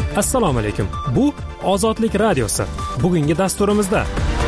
Assalomu alaykum. Bu Ozodlik radiosi. Bugungi dasturimizda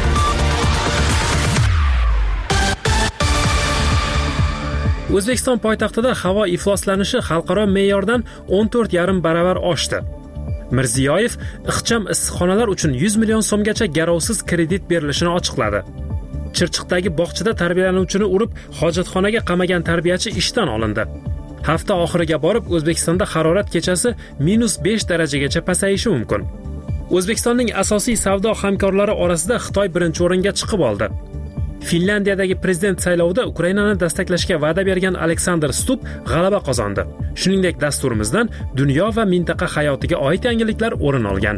O'zbekiston poytaxtida havo ifloslanishi xalqaro me'yordan 14,5 baravar oshdi. Mirziyoyev ixcham issiqxonalar uchun 100 million so'mgacha garovsiz kredit berilishini ochiqladi. Chirchiqdagi bog'chada tarbiyalanuvchini urib, hojatxonaga qamagan tarbiyachi ishdan olindi. Hafta oxiriga borib O'zbekistonda harorat kechasi -5 darajagacha pasayishi mumkin. O'zbekistonning asosiy savdo hamkorlari orasida Xitoy birinchi o'ringa chiqib oldi. Finlandiyadagi prezident saylovida Ukrainani destaklashga va'da bergan Aleksandr Stup g'alaba qozondi. Shuningdek, dasturimizdan dunyo va mintaqa hayotiga oid yangiliklar o'rin olgan.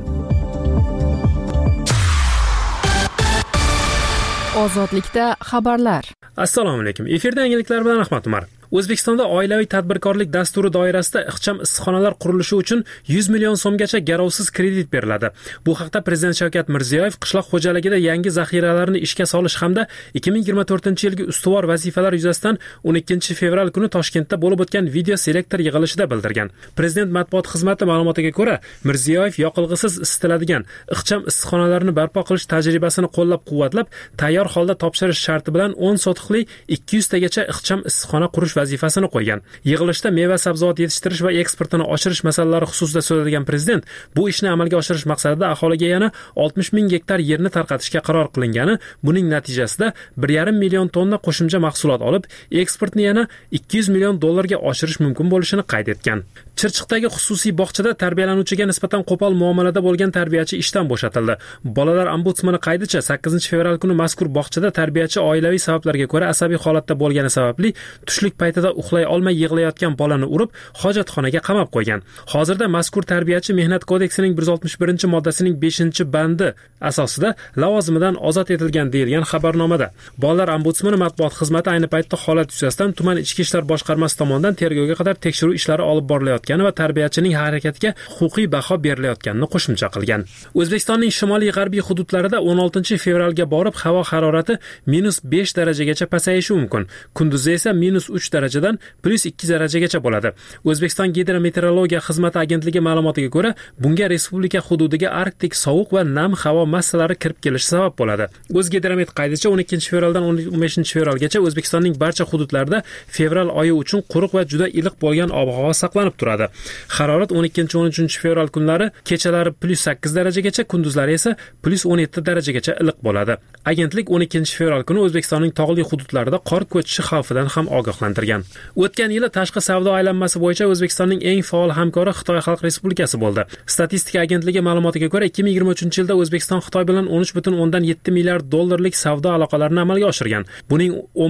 Ozodlikda xabarlar. Assalomu alaykum. Efirda yangiliklar bilan Ahmad Umar. O'zbekistonda oilaviy tadbirkorlik dasturi doirasida ixcham issiqxonalar qurilishi uchun 100 million so'mgacha garovsiz kredit beriladi. Bu haqda Prezident Shavkat Mirziyoyev qishloq xo'jaligida yangi zaxiralarni ishga solish hamda 2024-yilgi ustuvor vazifalar yuzasidan 12 fevral kuni Toshkentda bo'lib o'tgan video selektor yig'ilishida bildirgan. Prezident matbuot xizmati ma'lumotiga ko'ra, Mirziyoyev yoqilg'isiz isitiladigan ixcham issiqxonalarni barpo qilish tajribasini qo'llab-quvvatlab, tayyor holda topshirish sharti bilan 10 sotixli 200 tagacha ixcham issiqxona qurish vazifasini qo'ygan. Yig'ilishda meva-sabzavot yetishtirish va eksportini oshirish masalalari xususida so'zlagan prezident, bu ishni amalga oshirish maqsadida aholiga yana 60 ming gektar yerni tarqatishga qaror qilingani, buning natijasida 1,5 million tonna qo'shimcha mahsulot olib, eksportni yana 200 million dollarga oshirish mumkin bo'lishini qayd etgan. Chirchiqdagi xususiy bog'chada tarbiyalanuvchiga nisbatan qo'pol muomalada bo'lgan tarbiyachi ishdan bo'shatildi. Bolalar ombudsmani qaydicha 8 fevral kuni mazkur bog'chada tarbiyachi oilaviy sabablarga ko'ra asabiy holatda bo'lgani sababli tushlik paytida uxlay olmay yig'layotgan bolani urib, hojatxonaga qamab qo'ygan. Hozirda mazkur tarbiyachi Mehnat kodeksining 161-moddasining 5-bandi asosida lavozimidan ozod etilgan deyilgan xabarnomada. Bolalar ombudsmani matbuot xizmati ayni paytda holat yuzasidan tuman ichki ishlar boshqarmasi tomonidan tergovga qadar tekshiruv ishlari olib borilayotgani va tarbiyachining harakatiga huquqiy baho berilayotganini qo'shimcha qilgan. O'zbekistonning shimoliy-g'arbiy hududlarida 16 fevralga borib havo harorati -5 darajagacha pasayishi mumkin. Kunduzda esa -3 darajadan +2 darajagacha bo'ladi. O'zbekiston Gidrometeorologiya xizmati agentligi ma'lumotiga ko'ra, bunga respublika hududiga arktik sovuq va nam havo massalari kirib kelishi sabab bo'ladi. O'zgidromet qaydicha 12 fevraldan 15 fevralgacha O'zbekistonning barcha hududlarida fevral oyi uchun quruq va juda iliq bo'lgan ob-havo saqlanib turadi. Harorat 12-13 fevral kunlari kechalari +8 darajagacha, kunduzlari esa +17 darajagacha iliq bo'ladi. Agentlik 12 fevral kuni O'zbekistonning tog'li hududlarida qor ko'chishi xavfidan ham ogohlantirgan. O'tgan yili tashqi savdo aylanmasi bo'yicha O'zbekistonning eng faol hamkori Xitoy Xalq Respublikasi bo'ldi. Statistika agentligi ma'lumotiga ko'ra, 2023-yilda O'zbekiston Xitoy bilan 13,7 milliard dollarlik savdo aloqalarini amalga oshirgan. Buning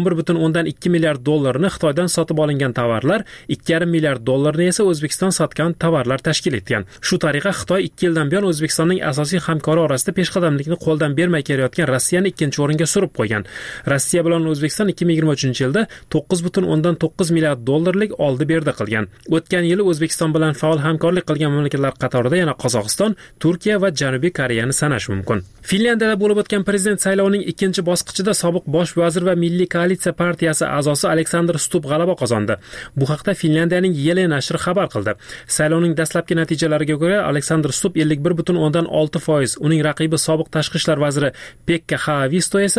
11,2 milliard dollarini Xitoydan sotib olingan tovarlar, 2,5 milliard dollarni esa O'zbekiston sotgan tovarlar tashkil etgan. Shu tariqa Xitoy 2 yildan buyon O'zbekistonning asosiy hamkori orasida peshqadamlikni qo'ldan bermay kelayotgan Rossiyani 2-o'ringa surib qo'ygan. Rossiya bilan O'zbekiston 2023-yilda 9,9 milliard dollarlik oldi-berdi qilgan. O'tgan yili O'zbekiston bilan faol hamkorlik qilgan mamlakatlar qatorida yana Qozog'iston, Turkiya va Janubiy Koreyani sanash mumkin. Finlandiyada bo'lib o'tgan prezident saylovining ikkinchi bosqichida sobiq bosh vazir va Milliy koalitsiya partiyasi a'zosi Aleksandr Stup g'alaba qozondi. Bu haqda Finlandiyaning Yele nashri xabar qildi. Saylovning dastlabki natijalariga ko'ra, Aleksandr Stup 51,6%, uning raqibi sobiq tashqi ishlar vaziri Pekka Haavisto esa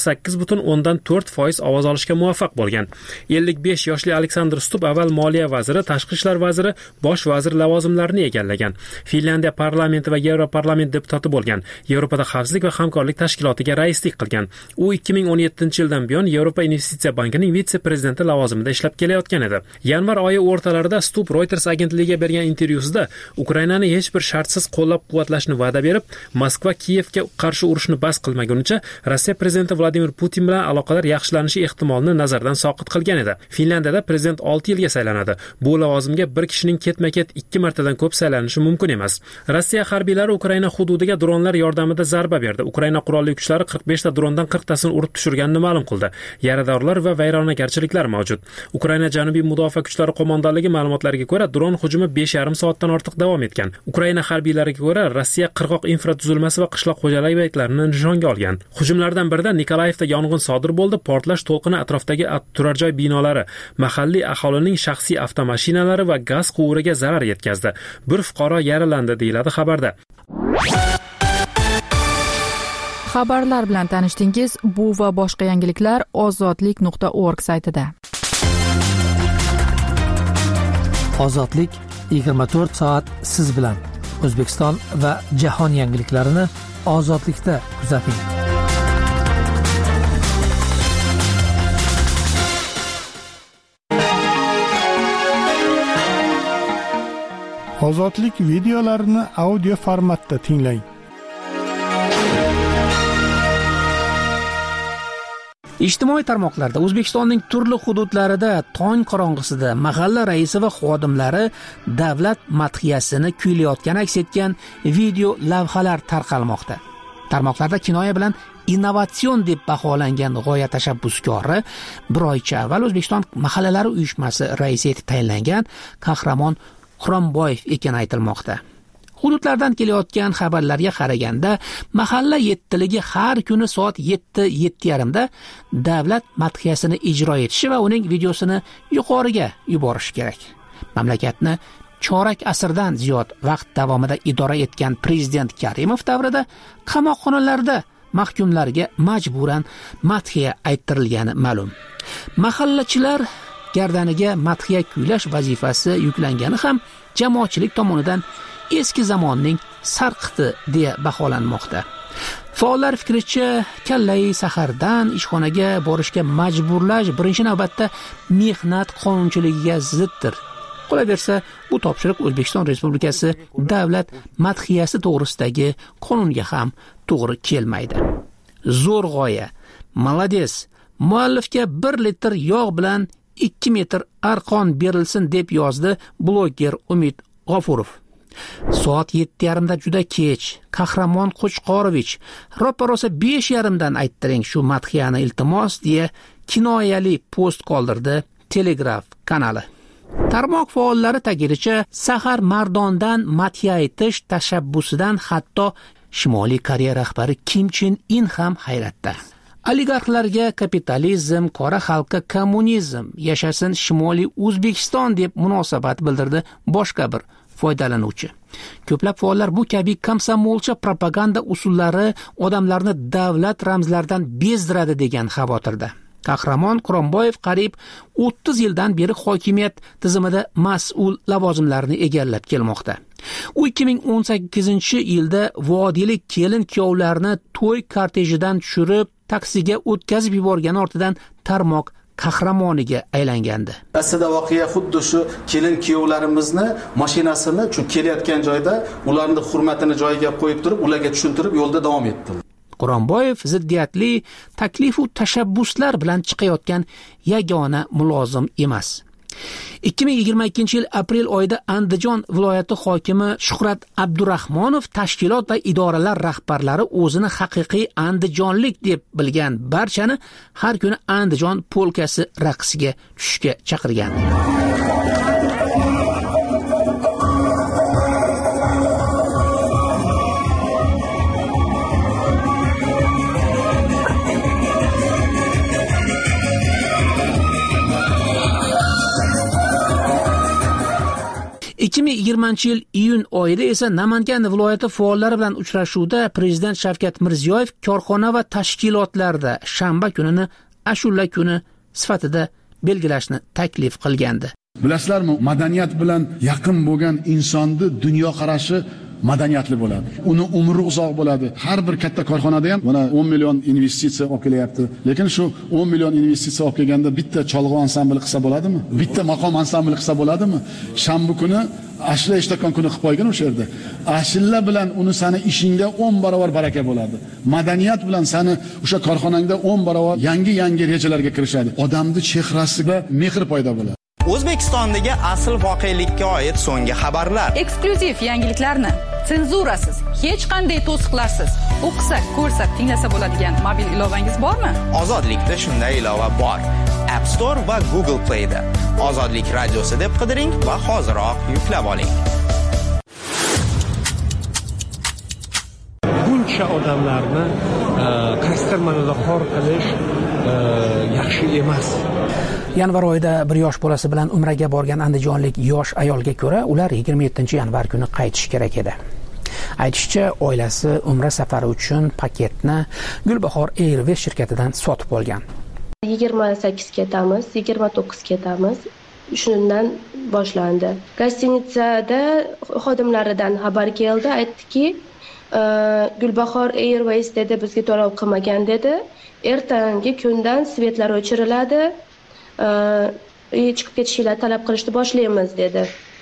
48,4% ovoz olishga muvaffaq bo'lgan. 55 yoshli Aleksandr Stup avval moliya vaziri, tashqi ishlar vaziri, bosh vazir lavozimlarini egallagan. Finlandiya parlamenti va Yevroparlament deputati bo'lgan. Yevropada xavfsizlik va hamkorlik tashkilotiga raislik qilgan. U 2017-yildan buyon Yevropa investitsiya bankining vitse-prezidenti lavozimida ishlab kelayotgan edi. Yanvar oyi o'rtalarida Stup Reuters agentligiga bergan intervyusida Ukrainani hech bir shartsiz qo'llab-quvvatlashni va'da berib, Moskva Kiyevga qarshi urushni bas qilmagunicha Rossiya prezidenti Vladimir Putin bilan aloqalar yaxshilanishi ehtimolini nazardan soqit qilgan edi. Finlandiyada prezident 6 yilga saylanadi. Bu lavozimga bir kishining ketma-ket 2 martadan ko'p saylanishi mumkin emas. Rossiya harbiylari Ukraina hududiga dronlar yordamida zarba berdi. Ukraina qurolli kuchlari 45 ta drondan 40 tasini urib tushirganini ma'lum qildi. Yaradorlar va vayronagarchiliklar mavjud. Ukraina janubiy mudofaa kuchlari qo'mondonligi ma'lumotlariga ko'ra, dron hujumi 5,5 soatdan ortiq davom etgan. Ukraina harbiylariga ko'ra, Rossiya qirg'oq infratuzilmasi va qishloq xo'jaligi obyektlarini nishonga olgan. Hujumlardan birida Nikolayevda yong'in sodir bo'ldi. Portlash to'lqini atrofdagi turar joy binolari bombalamalari mahalliy aholining shaxsiy avtomashinalari va gaz quvuriga zarar yetkazdi. Bir fuqaro yaralandi, deyiladi xabarda. Xabarlar bilan tanishdingiz. Bu va boshqa yangiliklar ozodlik.org saytida. Ozodlik 24 soat siz bilan. O'zbekiston va jahon yangiliklarini Ozodlikda kuzating. Ozodlik videolarini audio formatda tinglang. Ijtimoiy tarmoqlarda O'zbekistonning turli hududlarida tong qorong'isida mahalla raisi va xodimlari davlat madhiyasini kuylayotgani aks etgan video lavhalar tarqalmoqda. Tarmoqlarda kinoya bilan innovatsion deb baholangan g'oya tashabbuskori bir oycha avval O'zbekiston mahallalari uyushmasi raisi etib tayinlangan Qahramon Quronboyev ekani aytilmoqda. Hududlardan kelayotgan xabarlarga qaraganda, mahalla yettiligi har kuni soat 7:30 da davlat madhiyasini ijro etishi va uning videosini yuqoriga yuborish kerak. Mamlakatni chorak asrdan ziyod vaqt davomida idora etgan prezident Karimov davrida qamoqxonalarda mahkumlarga majburan madhiya ayttirilgani ma'lum. Mahallachilar gardaniga madhiya kuylash vazifasi yuklangani ham jamoatchilik tomonidan eski zamonning sarqiti deya baholanmoqda. Faollar fikricha, kallai sahardan ishxonaga borishga majburlash birinchi navbatda mehnat qonunchiligiga ziddir. Qolaversa, bu topshiriq O'zbekiston Respublikasi davlat madhiyasi to'g'risidagi qonunga ham to'g'ri kelmaydi. Zo'r g'oya. Malades. Muallifga 1 litr yog' bilan 2 metr arqon berilsin deb yozdi bloger Umid G'ofurov. Soat 7:30 da juda kech. Qahramon Qo'chqorovich, ro'parosa 5:30 dan ayttiring shu madhiyani iltimos deya kinoyali post qoldirdi Telegraf kanali. Tarmoq faollari ta'kidincha, Sahar Mardondan madhiya aytish tashabbusidan hatto Shimoliy Koreya rahbari Kim Chen In ham hayratda. Oligarxlarga kapitalizm, qora xalqqa kommunizm, yashasin Shimoliy O'zbekiston deb munosabat bildirdi boshqa bir foydalanuvchi. Ko'plab faollar bu kabi komsomolcha propaganda usullari odamlarni davlat ramzlaridan bezdiradi degan xavotirda. Qahramon Quronboyev qariyb 30 yildan beri hokimiyat tizimida mas'ul lavozimlarni egallab kelmoqda. U 2018-yilda vodiylik kelin-kuyovlarni to'y kortejidan tushirib, taksiga o'tkazib yuborgani ortidan tarmoq qahramoniga aylangandi. Aslida voqea xuddi shu kelin-kuyovlarimizni mashinasini shu kelayotgan joyda ularning hurmatini joyiga qo'yib turib, ularga tushuntirib yo'lda davom etdi. Quronboyev ziddiyatli taklif va tashabbuslar bilan chiqayotgan yagona mulozim emas. 2022-yil aprel oyida Andijon viloyati hokimi Shuhrat Abdurahmonov tashkilot va idoralar rahbarlari o'zini haqiqiy andijonlik deb bilgan barchani har kuni Andijon polkasi raqsiga tushishga chaqirgan. yil iyun oyida esa Namangan viloyati faollari bilan uchrashuvda prezident Shavkat Mirziyoyev korxona va tashkilotlarda shanba kunini ashula kuni sifatida belgilashni taklif qilgandi. Bilasizlarmi, madaniyat bilan yaqin bo'lgan insonni dunyoqarashi madaniyatli bo'ladi. Uni umri uzoq bo'ladi. Har bir katta korxonada ham mana 10 million investitsiya olib kelyapti. Lekin shu 10 million investitsiya olib kelganda bitta cholg'u ansambli qilsa bo'ladimi? Bitta maqom ansambli qilsa bo'ladimi? Shanba kuni ashla eshtakon kuni qilib qo'ygan o'sha yerda. Ashilla bilan uni sani ishingda 10 barobar baraka bo'ladi. Madaniyat bilan sani o'sha korxonangda 10 barobar yangi rejalarga kirishadi. Odamning chehrasida mehr paydo bo'ladi. O'zbekistondagi asl voqelikka oid so'nggi xabarlar, eksklyuziv yangiliklarni senzurasiz, hech qanday to'siqlarsiz o'qisa, ko'rsa, tinglasa bo'ladigan mobil ilovangiz bormi? Ozodlikda shunday ilova bor. App Store va Google Play da. Ozodlik radiosi deb qidiring va hoziroq yuklab oling. Buncha o'sha odamlarni qaysidir ma'noda xor qilish yaxshi emas. Yanvar oyida bir yosh bolasi bilan umraga borgan andijonlik yosh ayolga ko'ra, ular 27-yanvar kuni qaytish kerak edi. Aytishicha, oilasi umra safari uchun paketni Gulbahor Airways shirkatidan sotib olgan. 28 ketamiz, 29 ketamiz. Shundan boshlandi. Gostinitsada xodimlaridan xabar keldi, aytdiki, Gulbahor Airways dedi, bizga to'lov qilmagan dedi. Ertangi kundan svetlar o'chiriladi. Chiqib ketishinglar talab qilishni boshlaymiz dedi.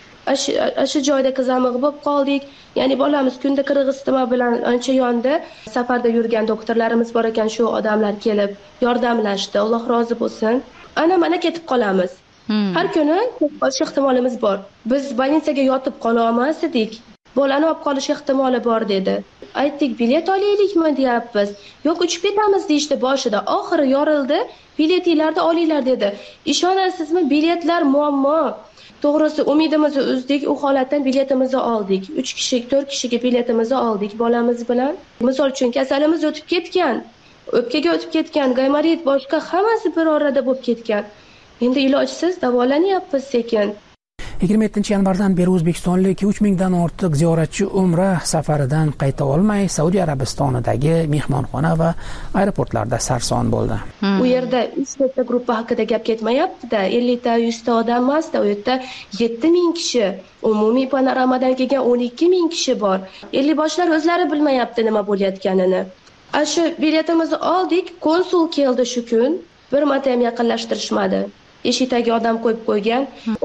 Shu joyda qizamiq bo'lib qoldik. Ya'ni bolamiz kunda Qirg'iziston bilan ancha yonda safarda yurgan doktorlarimiz bor ekan, shu odamlar kelib yordamlashdi. Alloh rozi bo'lsin. Mana ketib qolamiz. Har kuni ketib qolish ehtimolimiz bor. Biz больницаga yotib qola olmas edik. Bolani olib qolish ehtimoli bor dedi. Aytdik, bilet olaylikmi deyapmiz. Yo'q, uchib ketamiz deyishdi boshida. Oxiri yorildi. Biletinglarni olinglar dedi. Ishonasizmi, biletlar muammo. To'g'risi umidimizni uzdik, u holatdan biletimizni oldik. 3 kishi, 4 kishiga biletimizni oldik bolamiz bilan. Misol uchun kasalimiz o'tib ketgan, o'pkaga o'tib ketgan, gaymarit boshqa hammasi bir orada bo'lib ketgan. Endi ilojsiz davolanyapmiz sekin. 27-yanvardan beri o'zbekistonlik 3000 dan ortiq ziyoratchi umra safaridan qayta olmay Saudiya Arabistonidagi mehmonxona va aeroportlarda sarson bo'ldi. U yerda 3 ta guruh haqida gap ketmayapti-da, 50 ta, 100 ta odam emas-da, u yerda 7000 kishi, umumiy panoramadan kelgan 12000 kishi bor. 50 boshlar o'zlari bilmayapti nima bo'layotganini. Shu biletimizni oldik, konsul keldi shu kun, bir marta ham yaqinlashtirishmadi. Eshikdagi odam qo'yib qo'ygan.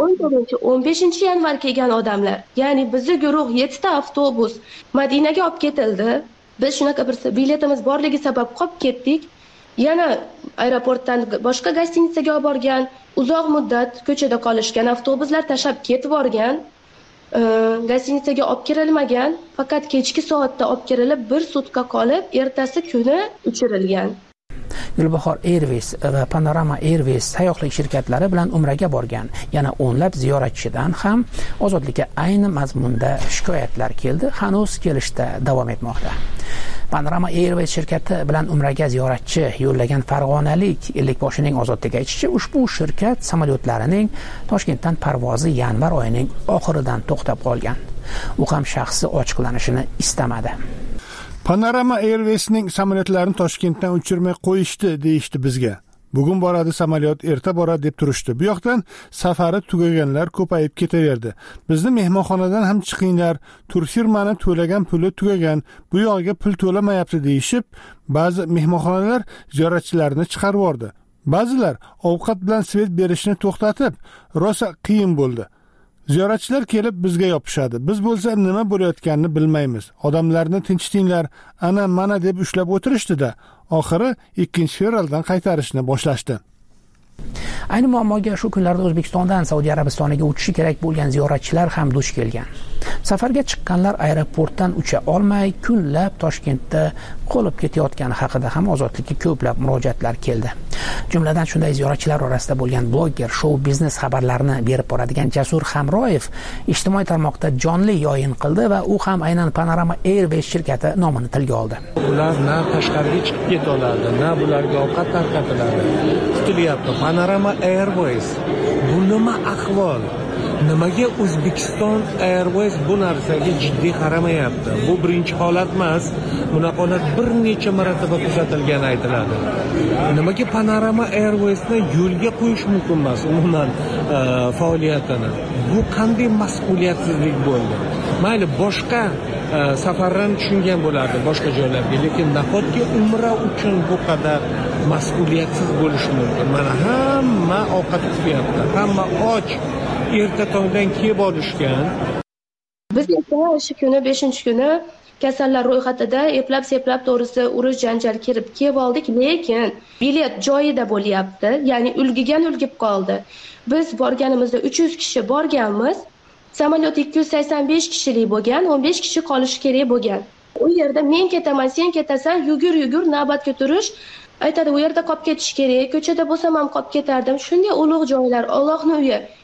14-15-yanvar kelgan odamlar. Ya'ni bizning guruh 7 ta avtobus Madinaga olib ketildi. Biz shunaqa bir biletimiz borligi sabab qolib ketdik. Yana aeroportdan boshqa gostinitsaga olib borgan, uzoq muddat ko'chada qolishgan avtobuslar tashab ketib borgan. Gostinitsaga olib kirilmagan, faqat kechki soatda olib kirilib, bir sutka qolib, ertasi kuni uchirilgan. Gulbahor Airways va Panorama Airways sayyohlik shirkatlari bilan umraga borgan yana o'nlab ziyoratchidan ham ozodlikka ayni mazmunda shikoyatlar keldi, hanuz kelishda davom etmoqda. Panorama Airways shirkati bilan umraga ziyoratchi yo'llagan farg'onalik ellikboshining ozodlik aytishicha, ushbu shirkat samolyotlarining Toshkentdan parvozi yanvar oyining oxiridan to'xtab qolgan. U ham shaxsi ochiqlanishini istamadi. Panorama Airways'ning samolyotlarini Toshkentdan uchirmay qo'yishdi deyishdi bizga. Bugun boradi samolyot, erta boradi deb turishdi. Bu yoqdan safari tugaganlar ko'payib ketaverdi. Bizni mehmonxonadan ham chiqinglar, turfirmani to'lagan puli tugagan, bu yoqqa pul to'lamayapti deyishib, ba'zi mehmonxonalar ziyoratchilarni chiqarib yubordi. Ba'zilar ovqat bilan svet berishni to'xtatib, rosa qiyin bo'ldi. Ziyoratchilar kelib bizga yopishadi. Biz bo'lsa nima bo'layotganini bilmaymiz. Odamlarni tinchtinglar, ana mana deb ushlab o'tirishdi-da, oxiri 2-fevraldan qaytarishni boshlashdi. Ayni muammoga shu kunlarda O'zbekistondan Saudiya Arabistoniga uchishi kerak bo'lgan ziyoratchilar ham duch kelgan. Safarga chiqqanlar aeroportdan ucha olmay, kunlab Toshkentda qolib ketayotgani haqida ham ozodlikka ko'plab murojaatlar keldi. Jumladan shunday ziyoratchilar orasida bo'lgan blogger, show biznes xabarlarini berib boradigan Jasur Hamroyev ijtimoiy tarmoqda jonli yo'yin qildi va u ham aynan Panorama Airways shirkati nomini tilga oldi. Ular na tashqariga chiqib keta oladi, na bularga ovqat tarqatiladi. Kutilyapti. Panorama Airways bu nima ahvol? Nimaga O'zbekiston Airways bu narsaga jiddiy qaramayapti? Bu birinchi holat emas. Bunaqa holat bir necha marotaba kuzatilgani aytiladi. Nimaga Panorama Airwaysni yo'lga qo'yish mumkin emas umuman faoliyatini? Bu qanday mas'uliyatsizlik bo'ldi? Mayli boshqa safardan tushungan bo'lardi boshqa joylarga, lekin nahotki umra uchun bu qadar mas'uliyatsiz bo'lishi mumkin? Mana hamma ovqat kutyapti, hamma och. Erta tongdan kelib olishgan. Biz esa o'sha kuni 5-kuni kasallar ro'yxatida eplab-seplab to'g'risi urush janjal kelib oldik, lekin bilet joyida bo'lyapti, ya'ni ulgib qoldi. Biz borganimizda 300 kishi borganmiz. Samolyot 285 kishilik bo'lgan, 15 kishi qolishi kerak bo'lgan. U yerda men ketaman, sen ketasan, yugur navbatga turish. Aytadi, u yerda qolib ketish kerak, ko'chada bo'lsam ham qolib ketardim. Shunday ulug' joylar, Allohning uyi.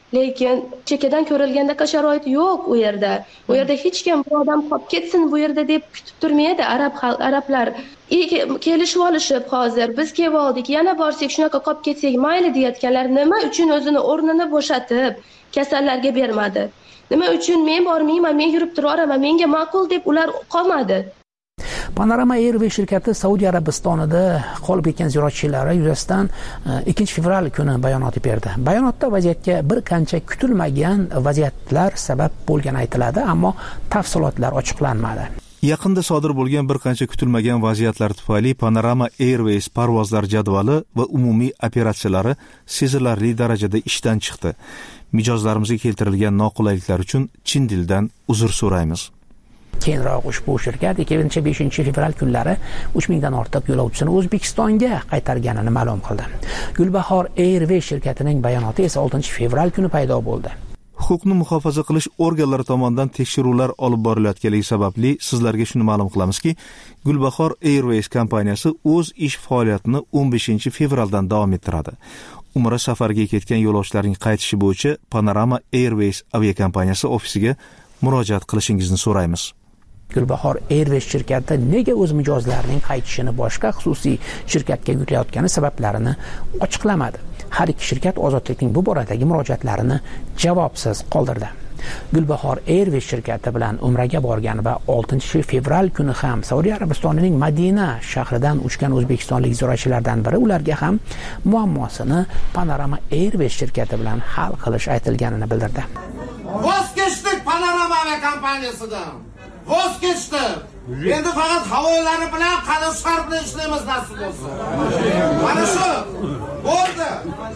lekin chekkadan ko'rilgandagi sharoit yo'q u yerda. U yerda hech kim bir odam qolib ketsin bu yerda deb kutib turmaydi. Arablar kelishib olishib hozir biz kelib oldik, yana borsak shunaqa qolib ketsak mayli deyotganlar nima uchun o'zini o'rnini bo'shatib kasallarga bermadi? Nima uchun men bormayman, men yurib turaveraman, menga ma'qul deb ular qolmadi? Panorama Airways shirkati Saudiya Arabistonida qolib ketgan ziyoratchilari yuzasidan 2 fevral kuni bayonot berdi. Bayonotda vaziyatga bir qancha kutilmagan vaziyatlar sabab bo'lgani aytiladi, ammo tafsilotlar ochiqlanmadi. Yaqinda sodir bo'lgan bir qancha kutilmagan vaziyatlar tufayli Panorama Airways parvozlar jadvali va umumiy operatsiyalari sezilarli darajada ishdan chiqdi. Mijozlarimizga keltirilgan noqulayliklar uchun chin dildan uzr so'raymiz. Keyinroq ushbu shirkat 2005 fevral kunlari 3000 dan ortiq yo'lovchisini O'zbekistonga qaytarganini ma'lum qildi. Gulbahor Airways shirkatining bayonoti esa 6 fevral kuni paydo bo'ldi. Huquqni muhofaza qilish organlari tomonidan tekshiruvlar olib borilayotganligi sababli sizlarga shuni ma'lum qilamizki, Gulbahor Airways kompaniyasi o'z ish faoliyatini 15 fevraldan davom ettiradi. Umra safariga ketgan yo'lovchilarning qaytishi bo'yicha Panorama Airways aviakompaniyasi ofisiga murojaat qilishingizni so'raymiz. Gulbahor Airways shirkati nega o'z mijozlarining qaytishini boshqa xususiy shirkatga yuklayotgani sabablarini ochiqlamadi. Har ikki shirkat ozodlikning bu boradagi murojaatlarini javobsiz qoldirdi. Gulbahor Airways shirkati bilan Umraga borgan va 6 fevral kuni ham Saudiya Arabistonining Madina shahridan uchgan o'zbekistonlik ziyoratchilardan biri ularga ham muammosini Panorama Airways shirkati bilan hal qilish aytilganini bildirdi. Voz kechdik Panorama kompaniyasidan. Voz kechdik. Endi faqat havoyolari bilan qadashlar bilan ishlaymiz nasib bo'lsa. Mana shu bo'ldi.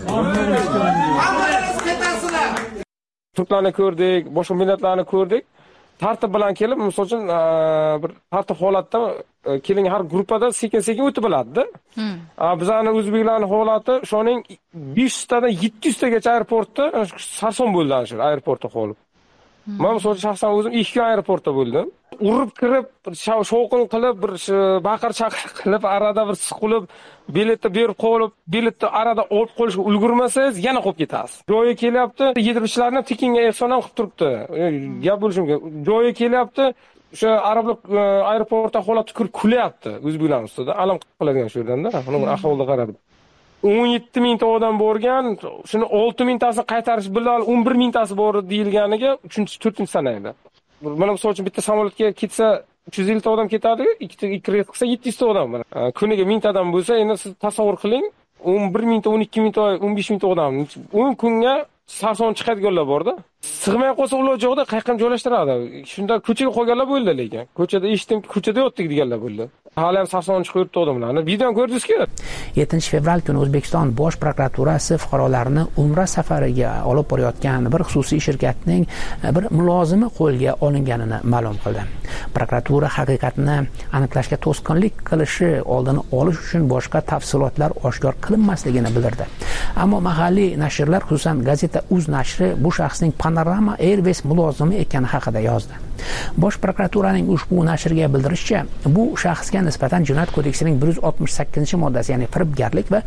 Hammangiz ketasizlar. Turklarni ko'rdik, boshqa millatlarni ko'rdik. Tartib bilan kelib, misol uchun bir tartib holatda keling har gruppada sekin-sekin o'tib oladi-da. Bizlarning o'zbeklarning holati shoning 500 tadan 700 tagacha aeroportda sarson bo'ldi shu aeroportda qolib. Men misol uchun shaxsan o'zim 2 aeroportda bo'ldim. Urib kirib, shovqin qilib, bir baqir-chaqir qilib, arada bir siqilib, biletni berib qolib, biletni arada olib qo'yishga ulgurmasangiz, yana qolib ketasiz. Joyi kelyapti, yedirishlarni tekinga ehson ham qilib turibdi. Gap bo'lishi mumkin. Joyi kelyapti, o'sha arablar aeroportda holatda kirib kulyapti o'zbeklar ustida. Alam qiladigan shu yerdan-da, uni ahvolga qaradim. 17 mingta odam borgan, shuni 6 mingtasini qaytarish bilan 11 mingtasi bor deyilganiga 3-4 sanaydi. Mana misol uchun bitta samolyotga ketsa 350 ta odam ketadi, ikki reys qilsa 700 ta odam. Kuniga 1000 ta odam bo'lsa, endi siz tasavvur qiling, 11 mingta, 12 mingta, 15 mingta odam 10 kunga sarson chiqadiganlar bor-da. Sig'may qolsa ular joyda qayerga joylashtiradi. Shunda ko'chaga qo'yganlar bo'ldi lekin. Ko'chada eshitdim, ko'chada yotdik deganlar bo'ldi. Hali ham sarson chiqib yuribdi odamlarni. Videoni ko'rdingizki? 7 fevral kuni O'zbekiston Bosh prokuraturasi fuqarolarni Umra safariga olib borayotgan bir xususiy shirkatning bir mulozimi qo'lga olinganini ma'lum qildi. Prokuratura haqiqatni aniqlashga to'sqinlik qilishi oldini olish uchun boshqa tafsilotlar oshkor qilinmasligini bildirdi. Ammo mahalliy nashrlar, xususan gazeta Uz nashri bu shaxsning Panorama Airways mulozimi ekani haqida yozdi. Bosh prokuraturaning ushbu nashrga bildirishicha, bu shaxsga nisbatan Jinoyat kodeksining 168-moddasi, ya'ni firibgarlik va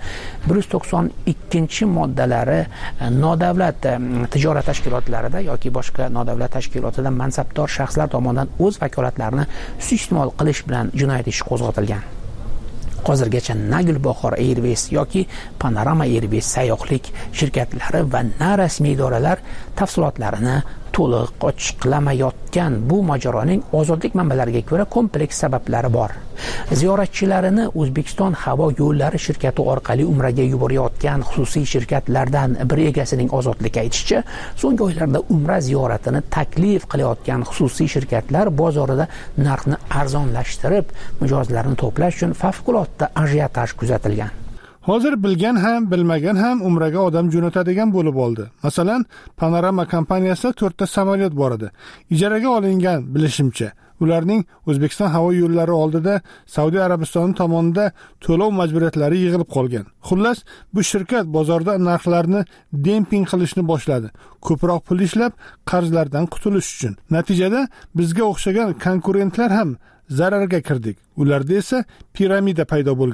192-moddalari nodavlat tijorat tashkilotlarida yoki boshqa nodavlat tashkilotida mansabdor shaxslar tomonidan o'z vakolatlarini suiiste'mol qilish bilan jinoyat ishi qo'zg'atilgan. Hozirgacha na Gulbahor Airways yoki Panorama Airways sayyohlik shirkatlari va na rasmiy idoralar tafsilotlarini to'liq ochiqlamayotgan bu mojaroning ozodlik manbalariga ko'ra kompleks sabablari bor. Ziyoratchilarini O'zbekiston havo yo'llari shirkati orqali Umraga yuborayotgan xususiy shirkatlardan bir egasining ozodlik aytishicha, so'nggi oylarda Umra ziyoratini taklif qilayotgan xususiy shirkatlar bozorida narxni arzonlashtirib, mijozlarni to'plash uchun favqulodda ajiotaj kuzatilgan. Hozir bilgan ham, bilmagan ham Umraga odam jo'natadigan bo'lib oldi. Masalan, Panorama kompaniyasida 4 ta samolyot bor edi. Ijaraga olingan bilishimcha. Ularning O'zbekiston havo yo'llari oldida Saudiya Arabistoni tomonidan to'lov majburiyatlari yig'ilib qolgan. Xullas, bu shirkat bozorda narxlarni demping qilishni boshladi. Ko'proq pul ishlab, qarzlardan qutulish uchun. Natijada bizga o'xshagan konkurentlar ham zararga kirdik. Ularda esa piramida paydo bo'lgan.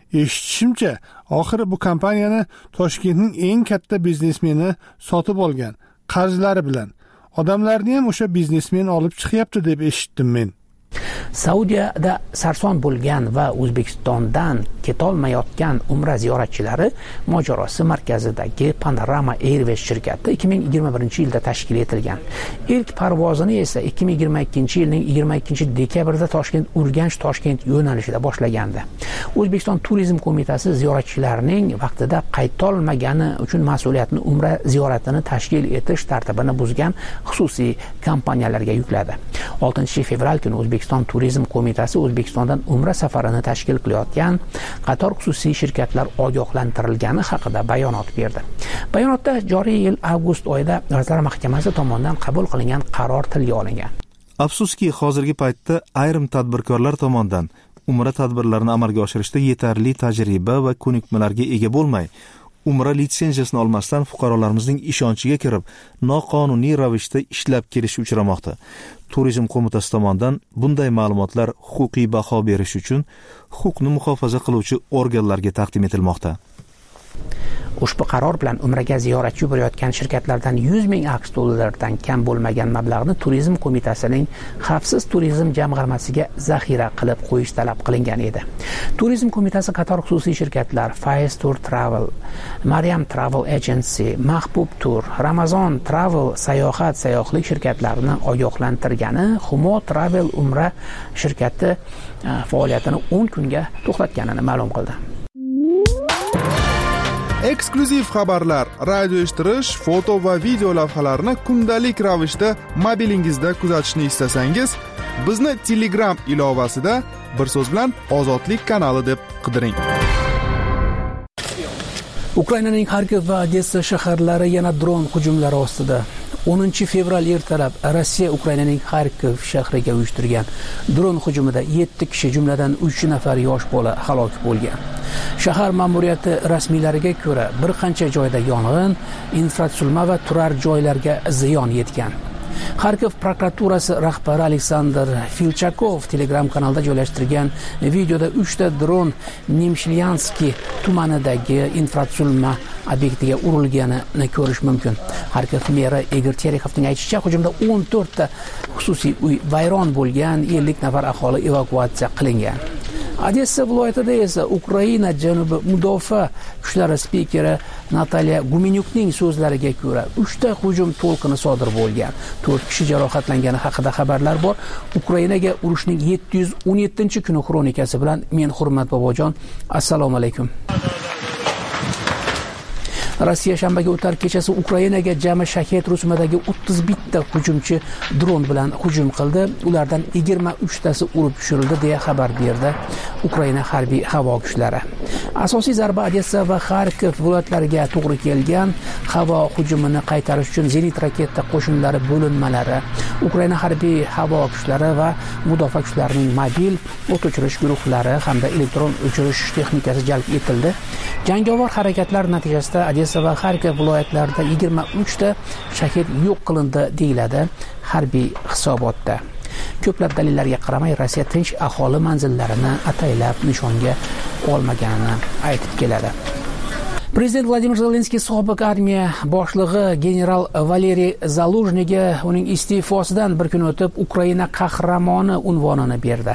Eshitishimcha, oxiri bu kompaniyani Toshkentning eng katta biznesmeni sotib olgan, qarzlari bilan. Odamlarni ham o'sha biznesmen olib chiqyapti deb eshitdim men. Saudiyada sarson bo'lgan va O'zbekistondan ketolmayotgan umra ziyoratchilari mojarosi markazidagi Panorama Airways shirkati 2021-yilda tashkil etilgan. İlk parvozini esa 2022-yilning 22-dekabrida Toshkent-Urganch-Toshkent yo'nalishida boshlagandi. O'zbekiston Turizm qo'mitasi ziyoratchilarning vaqtida qaytolmagani uchun mas'uliyatni umra ziyoratini tashkil etish tartibini buzgan xususiy kompaniyalarga yukladi. 6-fevral kuni O'zbekiston Turizm qo'mitasi O'zbekistondan umra safarini tashkil qilayotgan qator xususiy shirkatlar ogohlantirilgani haqida bayonot berdi. Bayonotda joriy yil avgust oyida Vazirlar Mahkamasi tomonidan qabul qilingan qaror tilga olingan. Afsuski, hozirgi paytda ayrim tadbirkorlar tomonidan umra tadbirlarini amalga oshirishda yetarli tajriba va ko'nikmalarga ega bo'lmay, umra litsenziyasini olmasdan fuqarolarimizning ishonchiga kirib, noqonuniy ravishda ishlab kelishi uchramoqda. Turizm qo'mitasi tomonidan bunday ma'lumotlar huquqiy baho berish uchun huquqni muhofaza qiluvchi organlarga taqdim etilmoqda. Ushbu qaror bilan umraga ziyoratchi yuborayotgan shirkatlardan 100 ming AQSh dollaridan kam bo'lmagan mablag'ni Turizm qo'mitasining xavfsiz turizm jamg'armasiga zaxira qilib qo'yish talab qilingan edi. Turizm qo'mitasi qator xususiy shirkatlar Faiz Tour Travel, Maryam Travel Agency, Mahbub Tour, Ramazon Travel sayohlik shirkatlarini ogohlantirgani, Humo Travel umra shirkati faoliyatini 10 kunga to'xtatganini ma'lum qildi. Eksklyuziv xabarlar, radio eshittirish, foto va video lavhalarni kundalik ravishda mobilingizda kuzatishni istasangiz, bizni Telegram ilovasida bir so'z bilan Ozodlik kanali deb qidiring. Ukrainaning Xarkov va Odessa shaharlari yana dron hujumlari ostida. 10 fevral ertalab Rossiya Ukrainaning Xarkov shahriga uyushtirgan dron hujumida 7 kishi, jumladan 3 nafar yosh bola halok bo'lgan. Shahar ma'muriyati rasmiylariga ko'ra, bir qancha joyda yong'in, infratuzilma va turar joylarga ziyon yetgan. Xarkov prokuraturasi rahbari Aleksandr Filchakov Telegram kanalida joylashtirgan videoda 3 ta dron Nemshlyanskiy tumanidagi infratuzilma obyektiga urilganini ko'rish mumkin. Xarkov meri Igor Terekhovning aytishicha, hujumda 14 ta xususiy uy vayron bo'lgan, 50 nafar aholi evakuatsiya qilingan. Odessa viloyatida esa Ukraina janubi mudofaa kuchlari spikeri Natalya Gumenyukning so'zlariga ko'ra 3 ta hujum to'lqini sodir bo'lgan. 4 kishi jarohatlangani haqida xabarlar bor. Ukrainaga urushning 717-kuni xronikasi bilan men Hurmat Bobojon, assalomu alaykum. Rossiya shanbaga o'tar kechasi Ukrainaga jami Shahed rusumidagi 31 ta hujumchi dron bilan hujum qildi. Ulardan 23 tasi urib tushirildi deya xabar berdi Ukraina harbiy havo kuchlari. Asosiy zarba Odessa va Xarkov viloyatlariga to'g'ri kelgan. Havo hujumini qaytarish uchun zenit raketa qo'shinlari bo'linmalari, Ukraina harbiy havo kuchlari va mudofaa kuchlarining mobil o't o'chirish guruhlari hamda elektron o'chirish texnikasi jalb etildi. Jangovar harakatlar natijasida Odessa va Xarkov viloyatlarida 23 ta shahid yo'q qilindi deyiladi harbiy hisobotda. Ko'plab dalillarga qaramay Rossiya tinch aholi manzillarini ataylab nishonga olmaganini aytib keladi. Prezident Vladimir Zelenskiy sobiq armiya boshlig'i general Valeriy Zaluzhniyga uning iste'fosidan bir kun o'tib Ukraina qahramoni unvonini berdi.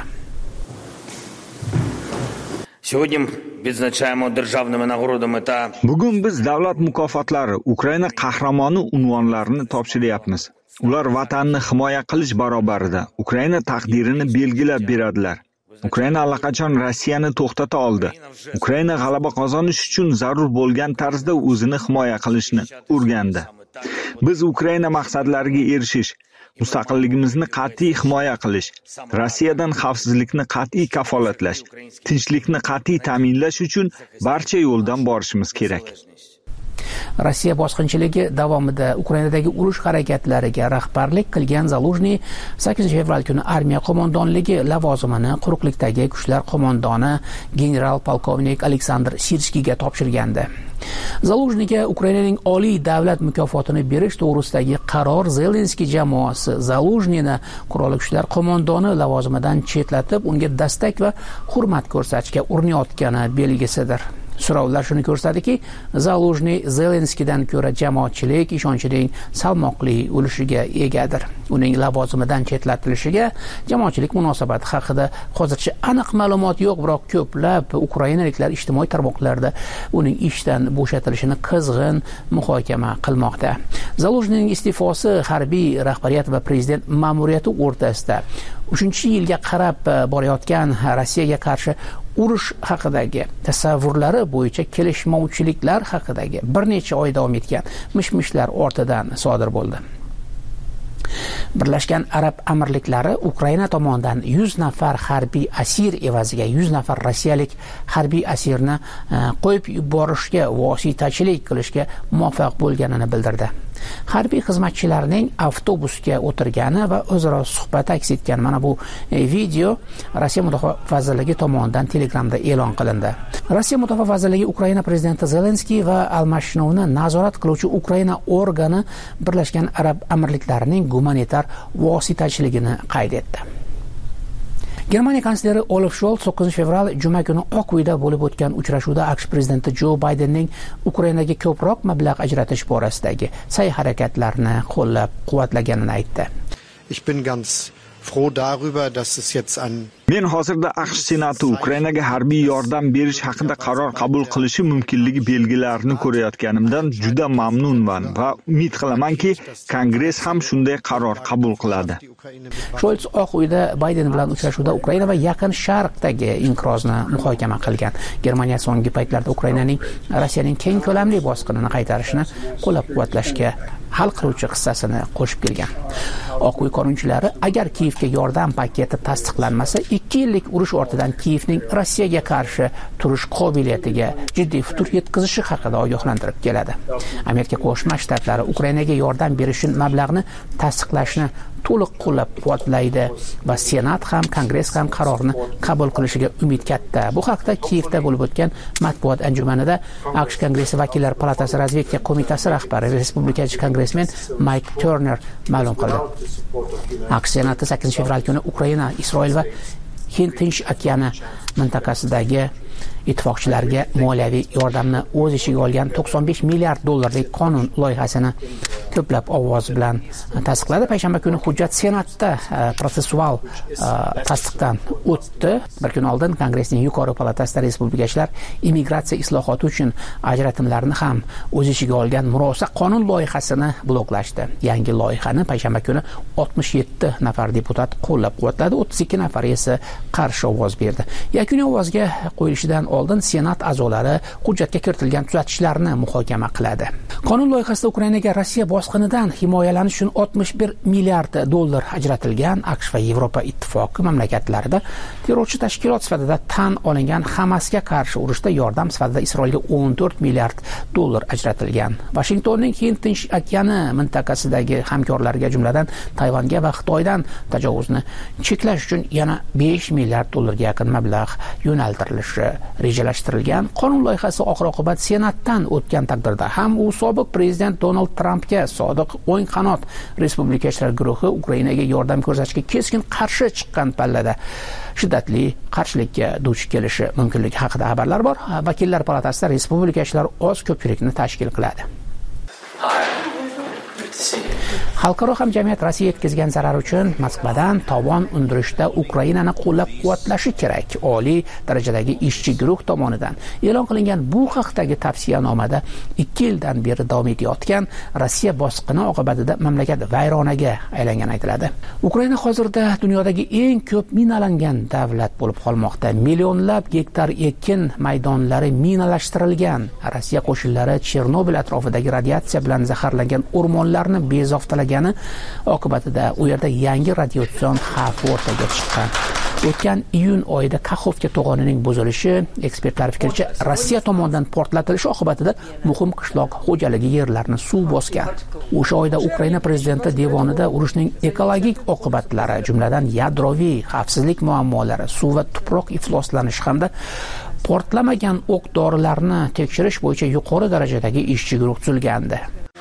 Bugun biz davlat mukofotlari, Ukraina qahramoni unvonlarini topshiryapmiz. Ular vatanni himoya qilish barobarida Ukraina taqdirini belgilab beradilar. Ukraina allaqachon Rossiyani to'xtata oldi. Ukraina g'alaba qozonish uchun zarur bo'lgan tarzda o'zini himoya qilishni o'rgandi. Biz Ukraina maqsadlariga erishish, mustaqilligimizni qat'iy himoya qilish, Rossiyadan xavfsizlikni qat'iy kafolatlash, tinchlikni qat'iy ta'minlash uchun barcha yo'ldan borishimiz kerak. Rossiya bosqinchiligi davomida Ukrainadagi urush harakatlariga rahbarlik qilgan Zaluzhniy 8 fevral kuni armiya qo'mondonligi lavozimini quruqlikdagi kuchlar qo'mondoni general-polkovnik Aleksandr Sirskiyga topshirgandi. Zaluzhniyga Ukrainaning oliy davlat mukofotini berish to'g'risidagi qaror Zelenskiy jamoasi Zaluzhniyni qurolli kuchlar qo'mondoni lavozimidan chetlatib, unga dastak va hurmat ko'rsatishga urinayotgani belgisidir. So'rovlar shuni ko'rsatadiki, Zaluzhniy Zelenskiydan ko'ra jamoatchilik ishonchining salmoqli ulushga egadir. Uning lavozimidan chetlatilishiga jamoatchilik munosabati haqida hozircha aniq ma'lumot yo'q, biroq ko'plab ukrainaliklar ijtimoiy tarmoqlarda uning ishdan bo'shatilishini qizg'in muhokama qilmoqda. Zaluzhniyning iste'fosi harbiy rahbariyat va prezident ma'muriyati o'rtasida 3-yilga qarab borayotgan Rossiyaga qarshi urush haqidagi tasavvurlari bo'yicha kelishmovchiliklar haqidagi bir necha oy davom etgan mish-mishlar ortidan sodir bo'ldi. Birlashgan Arab Amirliklari Ukraina tomonidan 100 nafar harbiy asir evaziga 100 nafar rossiyalik harbiy asirni qo'yib yuborishga vositachilik qilishga muvaffaq bo'lganini bildirdi. Harbiy xizmatchilarning avtobusga o'tirgani va o'zaro suhbat aks etgan mana bu video Rossiya Mudofaa vazirligi tomonidan Telegramda e'lon qilindi. Rossiya Mudofaa vazirligi Ukraina prezidenti Zelenskiy va almashinuvni nazorat qiluvchi Ukraina organi Birlashgan Arab Amirliklarining gumanitar vositachiligini qayd etdi. Germaniya kansleri Olaf Scholz 9 fevral juma kuni Oq uyda bo'lib o'tgan uchrashuvda AQSh prezidenti Joe Bidenning Ukrainaga ko'proq mablag' ajratish borasidagi sa'y-harakatlarini qo'llab-quvvatlaganini aytdi. Ich bin ganz froh darüber, dass es jetzt an Men hozirda AQSh Senati Ukrainaga harbiy yordam berish haqida qaror qabul qilishi mumkinligi belgilarini ko'rayotganimdan juda mamnunman va umid qilamanki, Kongress ham shunday qaror qabul qiladi. Scholz Oq uyda Biden bilan uchrashuvda Ukraina va Yaqin Sharqdagi inqirozni muhokama qilgan. Germaniya so'nggi paytlarda Ukrainaning Rossiyaning keng ko'lamli bosqinini qaytarishni qo'llab-quvvatlashga hal qiluvchi hissasini qo'shib kelgan. Oq uy qonunchilari agar Kiyevga yordam paketi tasdiqlanmasa, 2 yillik urush ortidan Kiyevning Rossiyaga qarshi turish qobiliyatiga jiddiy futur yetkazishi haqida ogohlantirib keladi. Amerika Qo'shma Shtatlari Ukrainaga yordam berish mablag'ini tasdiqlashni to'liq qo'llab-quvvatlaydi va Senat ham, Kongress ham qarorni qabul qilishiga umid katta. Bu haqda Kiyevda bo'lib o'tgan matbuot anjumanida AQSh Kongressi vakillar palatasi razvedka qo'mitasi rahbari respublikachi kongressmen Mike Turner ma'lum qildi. AQSh Senati 8 fevral kuni Ukraina, Isroil va Hind Tinch okeani mintaqasidagi ittifoqchilarga moliyaviy yordamni o'z ichiga olgan 95 milliard dollarlik qonun loyihasini ko'plab ovoz bilan tasdiqladi. Payshanba kuni hujjat Senatda protsessual tasdiqdan o'tdi. Bir kun oldin Kongressning yuqori palatasida respublikachilar immigratsiya islohoti uchun ajratimlarni ham o'z ichiga olgan murosa qonun loyihasini bloklashdi. Yangi loyihani payshanba kuni 67 nafar deputat qo'llab-quvvatladi, 32 nafar esa qarshi ovoz berdi. Yakuniy ovozga qo'yilishidan oldin Senat a'zolari hujjatga kiritilgan tuzatishlarni muhokama qiladi. Qonun loyihasida Ukrainaga Rossiya bosqinidan himoyalanish uchun 61 milliard dollar ajratilgan. AQSh va Yevropa ittifoqi mamlakatlarida terrorchi tashkilot sifatida tan olingan Hamasga qarshi urushda yordam sifatida Isroilga 14 milliard dollar ajratilgan. Washingtonning Hind Tinch okeani mintaqasidagi hamkorlariga, jumladan Tayvanga va Xitoydan tajovuzni cheklash uchun yana 5 milliard dollarga yaqin mablag' yo'naltirilishi rejalashtirilgan. Qonun loyihasi oxir-oqibat Senatdan o'tgan taqdirda ham u sobiq prezident Donald Trampga sodiq o'ng qanot respublikachilar guruhi Ukrainaga yordam ko'rsatishga keskin qarshi chiqqan pallada shiddatli qarshilikka duch kelishi mumkinligi haqida xabarlar bor. Vakillar palatasida respublikachilar oz ko'pchilikni tashkil qiladi. Xalqaro hamjamiyat Rossiya yetkazgan zarar uchun Moskvadan tovon undirishda Ukrainani qo'llab-quvvatlashi kerak. Oliy darajadagi ishchi guruh tomonidan e'lon qilingan bu haqdagi tavsiyanomada 2 yildan beri davom etayotgan Rossiya bosqini oqibatida mamlakat vayronaga aylangani aytiladi. Ukraina hozirda dunyodagi eng ko'p minalangan davlat bo'lib qolmoqda. Millionlab gektar ekin maydonlari minalashtirilgan. Rossiya qo'shinlari Chernobil atrofidagi radiatsiya bilan zaharlangan o'rmonlarni bezoftalagan oqibatida u yerda yangi radiatsion xavf o'rtaga chiqqan. O'tgan iyun oyida Kaxovka to'g'onining buzilishi, ekspertlar fikricha, Rossiya tomonidan portlatilishi oqibatida muhim qishloq xo'jaligi yerlarini suv bosgan. O'sha oyda Ukraina prezidenti devonida urushning ekologik oqibatlari, jumladan yadroviy xavfsizlik muammolari, suv va tuproq ifloslanishi hamda portlamagan o'q dorilarni tekshirish bo'yicha yuqori darajadagi ishchi guruh tuzilgandi.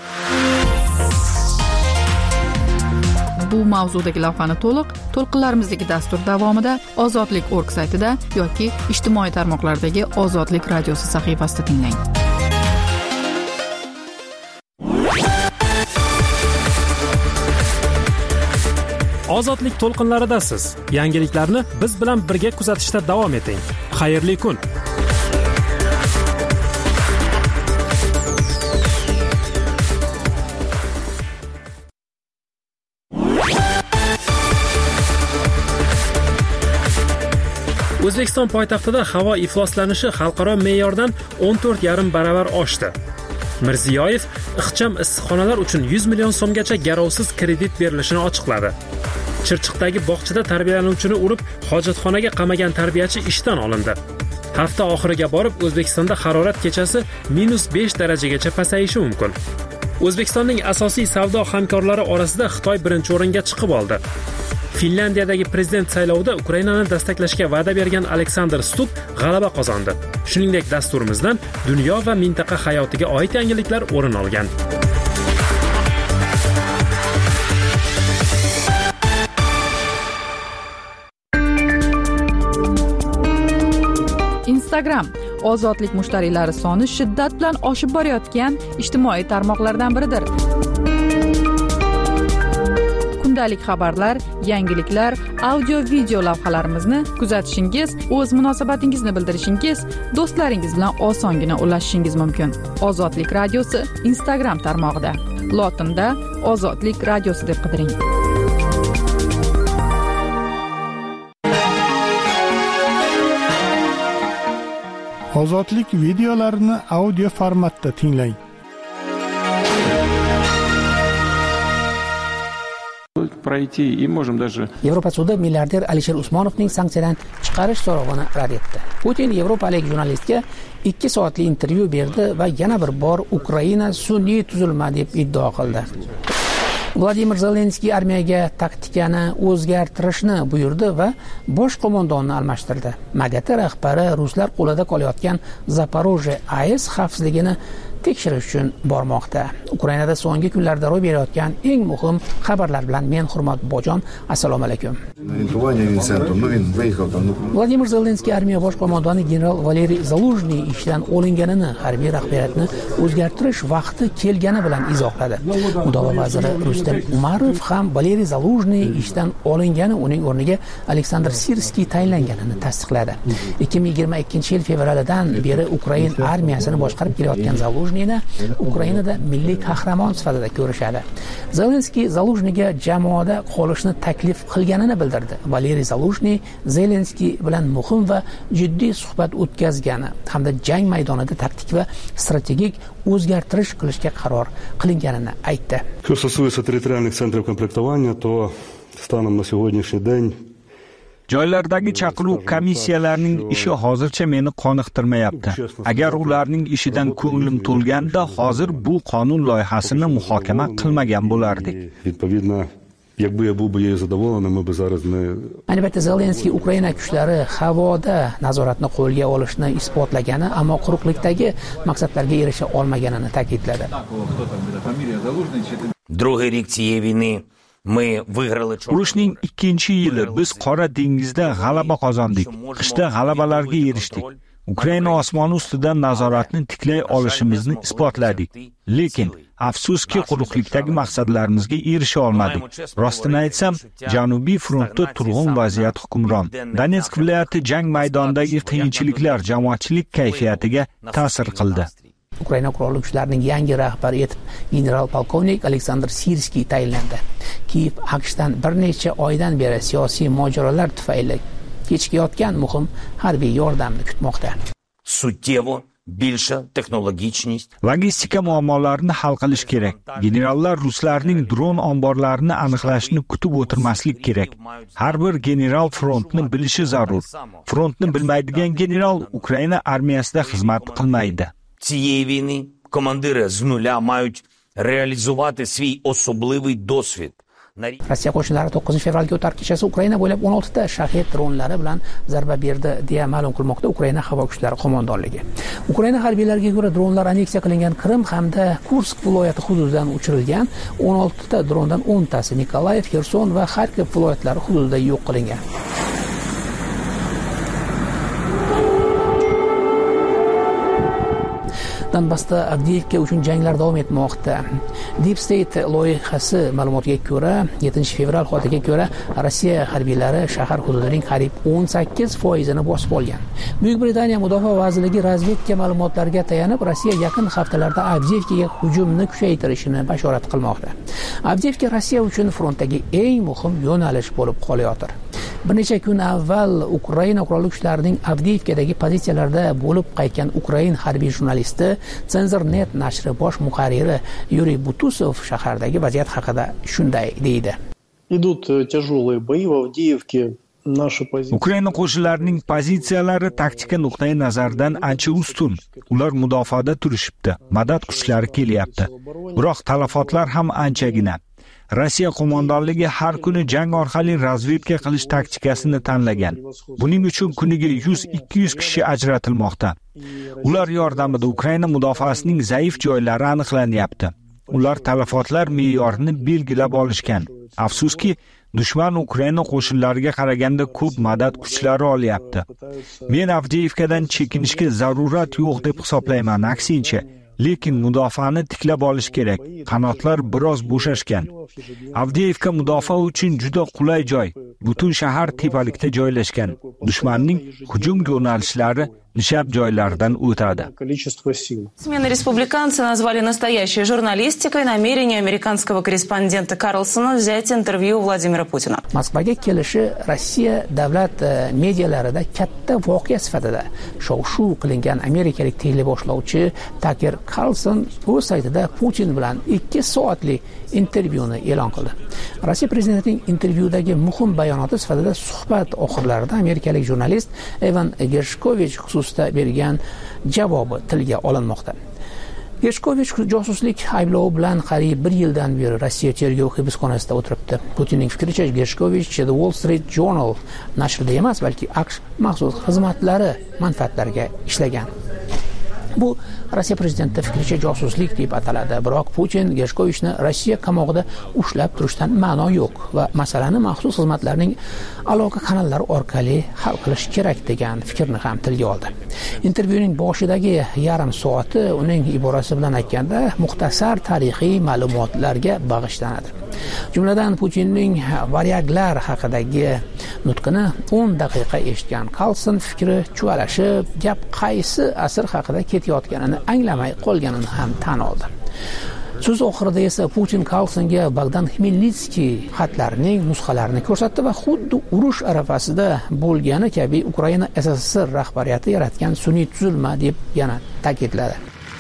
Bu mavzudagi lavhani to'lqinlarimizdagi dastur davomida Ozodlik.org saytida yoki ijtimoiy tarmoqlardagi Ozodlik radiosi sahifasida tinglang. Ozodlik to'lqinlaridasiz. Yangiliklarni biz bilan birga kuzatishda davom eting. Xayrli kun. O'zbekiston poytaxtida havo ifloslanishi xalqaro me'yordan 14,5 baravar oshdi. Mirziyoyev ixcham issiqxonalar uchun 100 million so'mgacha garovsiz kredit berilishini ochiqladi. Chirchiqdagi bog'chada tarbiyalanuvchini urib, hojatxonaga qamagan tarbiyachi ishdan olindi. Hafta oxiriga borib O'zbekistonda harorat kechasi -5 darajagacha pasayishi mumkin. O'zbekistonning asosiy savdo hamkorlari orasida Xitoy birinchi o'ringa chiqib oldi. Finlandiyadagi prezident saylovida Ukrainani destaklashga va'da bergan Aleksandr Stubb g'alaba qozondi. Shuningdek, dasturimizdan dunyo va mintaqa hayotiga oid yangiliklar o'rin olgan. Instagram ozodlik mushtariylari soni shiddat bilan oshib borayotgan ijtimoiy tarmoqlardan biridir. Kundalik xabarlar, yangiliklar, audio-video lavhalarimizni kuzatishingiz, o'z munosabatingizni bildirishingiz, do'stlaringiz bilan osongina ulashishingiz mumkin. Ozodlik radiosi Instagram tarmog'ida. Lotinda Ozodlik radiosi deb qidiring. Ozodlik videolarini audio formatda tinglang. Yevropa sudi milliarder Alisher Usmonovning sanksiyadan chiqarish so'rovini rad etdi. Putin yevropalik jurnalistga 2 soatli intervyu berdi va yana bir bor Ukraina sun'iy tuzilma deb iddao qildi. Vladimir Zelenskiy armiyaga taktikani o'zgartirishni buyurdi va bosh qo'mondonni almashtirdi. MAGATE rahbari ruslar qo'lida qolayotgan Zaporojye AES xavfsizligini tekshirish uchun bormoqda. Ukrainada so'nggi kunlarda ro'y berayotgan eng muhim xabarlar bilan men Hurmat Bojon, assalomu alaykum. Vladimir Zelenskiy armiya bosh qo'mondoni general Valeriy Zaluzhniy ishdan olinganini, harbiy rahbariyatni o'zgartirish vaqti kelgani bilan izohladi. Mudofaa vaziri Rustam Umarov ham Valeriy Zaluzhniy ishdan olingani, uning o'rniga Aleksandr Sirskiy tayinlanganini tasdiqladi. 2022-yil fevralidan beri Ukraina armiyasini boshqarib kelayotgan Zaluzhniy Ukrainada milliy qahramon sifatida ko'rishadi. Zelenskiy Zaluzhniyga jamoada qolishni taklif qilganini bildirdi. Valeriy Zaluzhniy Zelenskiy bilan muhim va jiddiy suhbat o'tkazgani hamda jang maydonida taktik va strategik o'zgartirish qilishga qaror qilinganini aytdi. Что касается территориальных центров комплектования, то станом на сегодняшний день Joylardagi chaqiruv komissiyalarining ishi hozircha meni qoniqtirmayapti. Agar ularning ishidan ko'nglim to'lganda, hozir bu qonun loyihasini muhokama qilmagan bo'lardik. Якби я був би її задоволений, ми б зараз не... Albatta Zelenskiy Ukraina kuchlari havoda nazoratni qo'lga olishni isbotlagani, ammo quruqlikdagi maqsadlarga erisha olmaganini ta'kidladi. Другий рік цієї війни Urushning 2-yili biz Qora dengizda g'alaba qozondik. Qishda g'alabalarga erishdik. Ukraina osmoni ustidan nazoratni tiklay olishimizni isbotladik. Lekin afsuski quruqlikdagi maqsadlarimizga erisha olmadik. Rostini aytsam, Janubiy frontda turg'un vaziyat hukmron. Donetsk viloyati jang maydonidagi qiyinchiliklar jamoatchilik kayfiyatiga ta'sir qildi. Ukraina qurolli kuchlarining yangi rahbari etib general-polkovnik Aleksandr Sirskiy tayinlandi. Kiyev AQShdan bir necha oydan beri siyosiy mojarolar tufayli kechikayotgan muhim harbiy yordamni kutmoqda. Суттєво більша технологічність. Logistika muammolarini hal qilish kerak. Generallar ruslarning dron omborlarini aniqlashni kutib o'tirmaslik kerak. Har bir general frontni bilishi zarur. Frontni bilmaydigan general Ukraina armiyasida xizmat qilmaydi. Цієї війни командири з нуля мають реалізувати свій особливий досвід. Rossiya qo'shinlari 9 fevralga o'tar kechasi Ukraina bo'ylab 16 ta Shahed dronlari bilan zarba berdi deya ma'lum qilmoqda Ukraina havo kuchlari qo'mondonligi. Ukraina harbiylariga ko'ra dronlar anneksiya qilingan Qrim hamda Kursk viloyati hududidan uchirilgan, 16 ta drondan 10 tasi Nikolayev, Xerson va Xarkov viloyatlari hududida yo'q qilingan. Donbassda Avdiivka uchun janglar davom etmoqda. Deep State loyihasi ma'lumotiga ko'ra, 7 fevral xotiga ko'ra, Rossiya harbiylari shahar hududining qariyb 18% bosib olgan. Buyuk Britaniya Mudofaa vazirligi razvedka ma'lumotlariga tayanib, Rossiya yaqin haftalarda Avdiivkaga hujumni kuchaytirishini bashorat qilmoqda. Avdiivka Rossiya uchun frontdagi eng muhim yo'nalish bo'lib qolayotir. Bir necha kun avval Ukraina qurolli kuchlarining Avdiivkadagi pozitsiyalarda bo'lib qaytgan Ukrain harbiy jurnalisti Cenzor.net nashri bosh muharriri Yuriy Butusov shahardagi vaziyat haqida shunday deydi. Идут тяжелые бои в Авдеевке. Ukraina qo'shinlarining pozitsiyalari taktika nuqtai nazaridan ancha ustun. Ular mudofaada turishibdi. Madad kuchlari kelyapti. Biroq talafotlar ham anchagina. Rossiya qo'mondonligi har kuni jang orqali razvedka qilish taktikasini tanlagan. Buning uchun kuniga 100-200 kishi ajratilmoqda. Ular yordamida Ukraina mudofaasining zaif joylari aniqlanyapti. Ular talafotlar me'yorini belgilab olishgan. Afsuski, dushman Ukraina qo'shinlariga qaraganda ko'p madad kuchlari olyapti. Men Avdiivkadan chekinishga zarurat yo'q deb hisoblayman, aksincha. Lekin mudofaani tiklab olish kerak. Qanotlar biroz bo'shashgan. Avdiivka mudofaa uchun juda qulay joy. Butun shahar tepalikda joylashgan. Dushmanning hujum yo'nalishlari nishab joylardan o'tadi. Смены республиканцы назвали настоящей журналистикой намерение американского корреспондента Карлсона взять интервью у Владимира Путина. Moskvaga kelishi Rossiya davlat medialarida katta voqea sifatida shov-shuv qilingan amerikalik teleboshlovchi Tucker Carlson o'z saytida Putin bilan 2 soatlik intervyuni e'lon qildi. Rossiya prezidentining intervyudagi muhim bayonoti sifatida suhbat oxirlarida amerikalik jurnalist Evan Gershkovich xususida bergan javobi tilga olinmoqda. Gershkovich josuslik ayblovi bilan qariyb 1 yildan beri Rossiya tergov hibsxonasida o'tiribdi. Putinning fikricha, Gershkovich The Wall Street Journal nashrida emas, balki AQSh maxsus xizmatlari manfaatlariga ishlagan. Bu Rossiya prezidenti fikricha josuslik deb ataladi. Biroq Putin Gershkovichni Rossiya qamog'ida ushlab turishdan ma'no yo'q va masalani maxsus xizmatlarning aloqa kanallari orqali hal qilish kerak degan fikrni ham tilga oldi. Intervyuning boshidagi yarim soati uning iborasi bilan aytganda muxtasar tarixiy ma'lumotlarga bag'ishlanadi. Jumladan Putinning varyaglar haqidagi nutqini 10 daqiqa eshitgan Carlson fikri chuvalashib, gap qaysi asr haqida ketayotganini anglamay qolganini ham tan oldi. So'z oxirida esa Putin Carlsonga Bogdan Xmelnitskiy xatlarining nusxalarini ko'rsatdi va xuddi urush arafasida bo'lgani kabi Ukraina SSSR rahbariyati yaratgan sun'iy tuzilma deb yana ta'kidladi.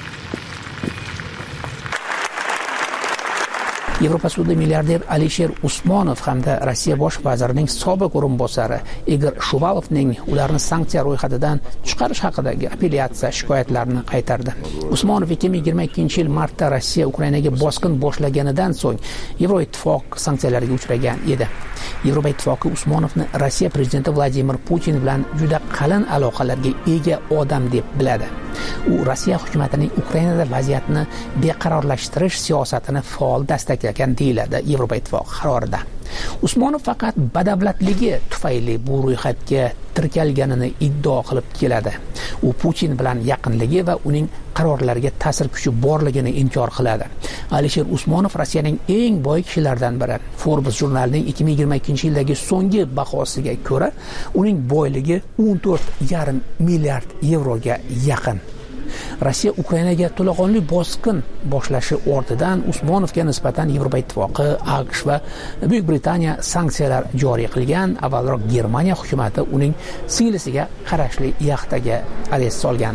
Yevropa sudi milliarder Alisher Usmonov hamda Rossiya bosh vazirining sobiq o'rinbosari Igor Shuvalovning ularni sanksiya ro'yxatidan chiqarish haqidagi apellyatsiya shikoyatlarini qaytardi. Usmonov 2022-yil martda Rossiya Ukrainaga bosqin boshlaganidan so'ng Yevroittifoq sanksiyalarga uchragan edi. Yevropa ittifoqi Usmonovni Rossiya prezidenti Vladimir Putin bilan juda qalin aloqalarga ega odam deb biladi. U Rossiya hukumatining Ukrainada vaziyatni beqarorlashtirish siyosatini faol dastaqlagan deyiladi Yevropa ittifoqi qarorida. Usmonov faqat badavlatligi tufayli bu ro'yxatga tirkalganini iddao qilib keladi. U Putin bilan yaqinligi va uning qarorlariga ta'sir kuchi borligini inkor qiladi. Alisher Usmonov Rossiyaning eng boy kishilaridan biri. Forbes jurnalining 2022-yildagi so'nggi bahosiga ko'ra, uning boyligi 14,5 milliard yevroga yaqin. Rossiya Ukrainaga to'laqonli bosqin boshlashi ortidan Usmonovga nisbatan Yevropa ittifoqi, AQSh va Buyuk Britaniya sanksiyalar joriy qilgan. Avvalroq Germaniya hukumati uning singlisiga qarashli yaxtaga arest solgandi.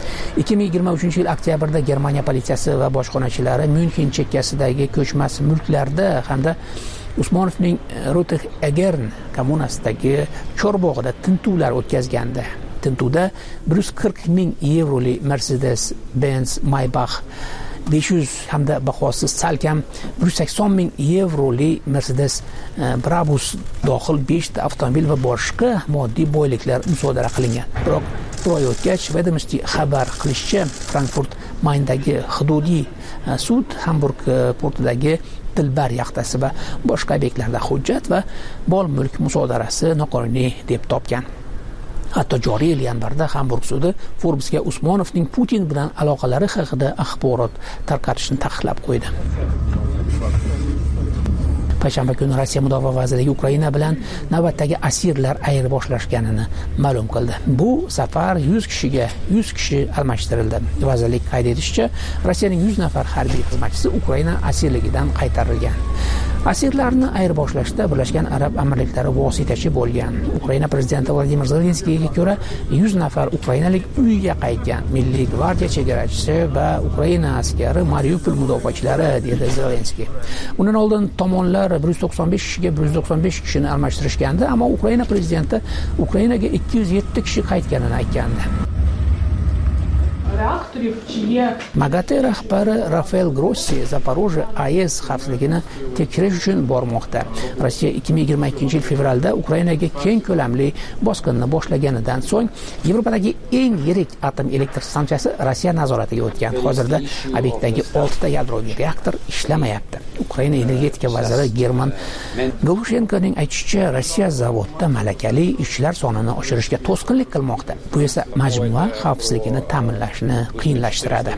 2023-yil oktyabrda Germaniya politsiyasi va bojxonachilari Myunxen chekkasidagi ko'chmas mulklarda hamda Usmonovning Roteg-Egern kommunasidagi Chorbog'ida tintuvlar o'tkazgandi. Tintuvda 140 ming yevrolik Mercedes-Benz Maybach 500 hamda bahosi salkam 180 ming yevrolik Mercedes Brabus dohil 5 ta avtomobil va boshqa moddiy boyliklar musodara qilingan. Biroq bir oy o'tgach, Vedomosti xabar qilishicha, Frankfurt Mayndagi hududiy sud Hamburg portidagi Dilbar yaxtasi va boshqa obyektlarda hujjat va mol-mulk musodarasi noqonuniy deb topgan. Hatto joriy yil yanvarda Hamburg sudi Forbesga Usmonovning Putin bilan aloqalari haqida axborot tarqatishni taqiqlab qo'ydi. Payshanba kuni Rossiya mudofaa vazirligi Ukraina bilan navbatdagi asirlar ayirboshlashganini ma'lum qildi. Bu safar 100 kishi almashtirildi. Vazirlik qayd etishicha, Rossiyaning 100 nafar harbiy xizmatchisi Ukraina asirligidan qaytarilgan. Asirlarni ayirboshlashda Birlashgan Arab Amirliklari vositachi bo'lgan. Ukraina prezidenti Vladimir Zelenskiyga ko'ra 100 nafar ukrainalik uyiga qaytgan. Milliy gvardiya chegarachisi va Ukraina askari Mariupol mudofaachilari, dedi Zelenskiy. Undan oldin tomonlar 195 kishiga 195 kishini almashtirishgandi, ammo Ukraina prezidenti Ukrainaga 207 kishi qaytganini aytgandi. MAGATE rahbari Rafael Grossi Zaporojye AES xavfsizligini tekshirish uchun bormoqda. Rossiya 2022 yil fevralda Ukrainaga keng ko'lamli bosqinni boshlaganidan so'ng Yevropadagi eng yirik atom elektr stansiyasi Rossiya nazoratiga o'tgan. Hozirda obyektdagi 6 ta yadroviy reaktor ishlamayapti. Ukraina energetika vaziri German Govushenkoning aytishicha, Rossiya zavodda malakali ishchilar sonini oshirishga to'sqinlik qilmoqda. Bu esa majmua xavfsizligini ta'minlashni qiyinlashtiradi.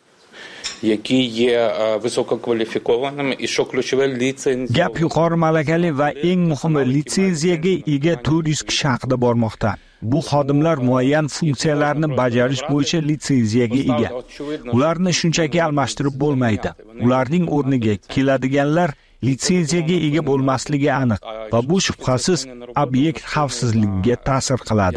Gap yuqori malakali va eng muhimi litsenziyaga ega 400 kishi haqida bormoqda. Bu xodimlar muayyan funksiyalarni bajarish bo'yicha litsenziyaga ega. Ularni shunchaki almashtirib bo'lmaydi. Ularning o'rniga keladiganlar litsenziyaga ega bo'lmasligi aniq va bu shubhasiz obyekt xavfsizligiga ta'sir qiladi.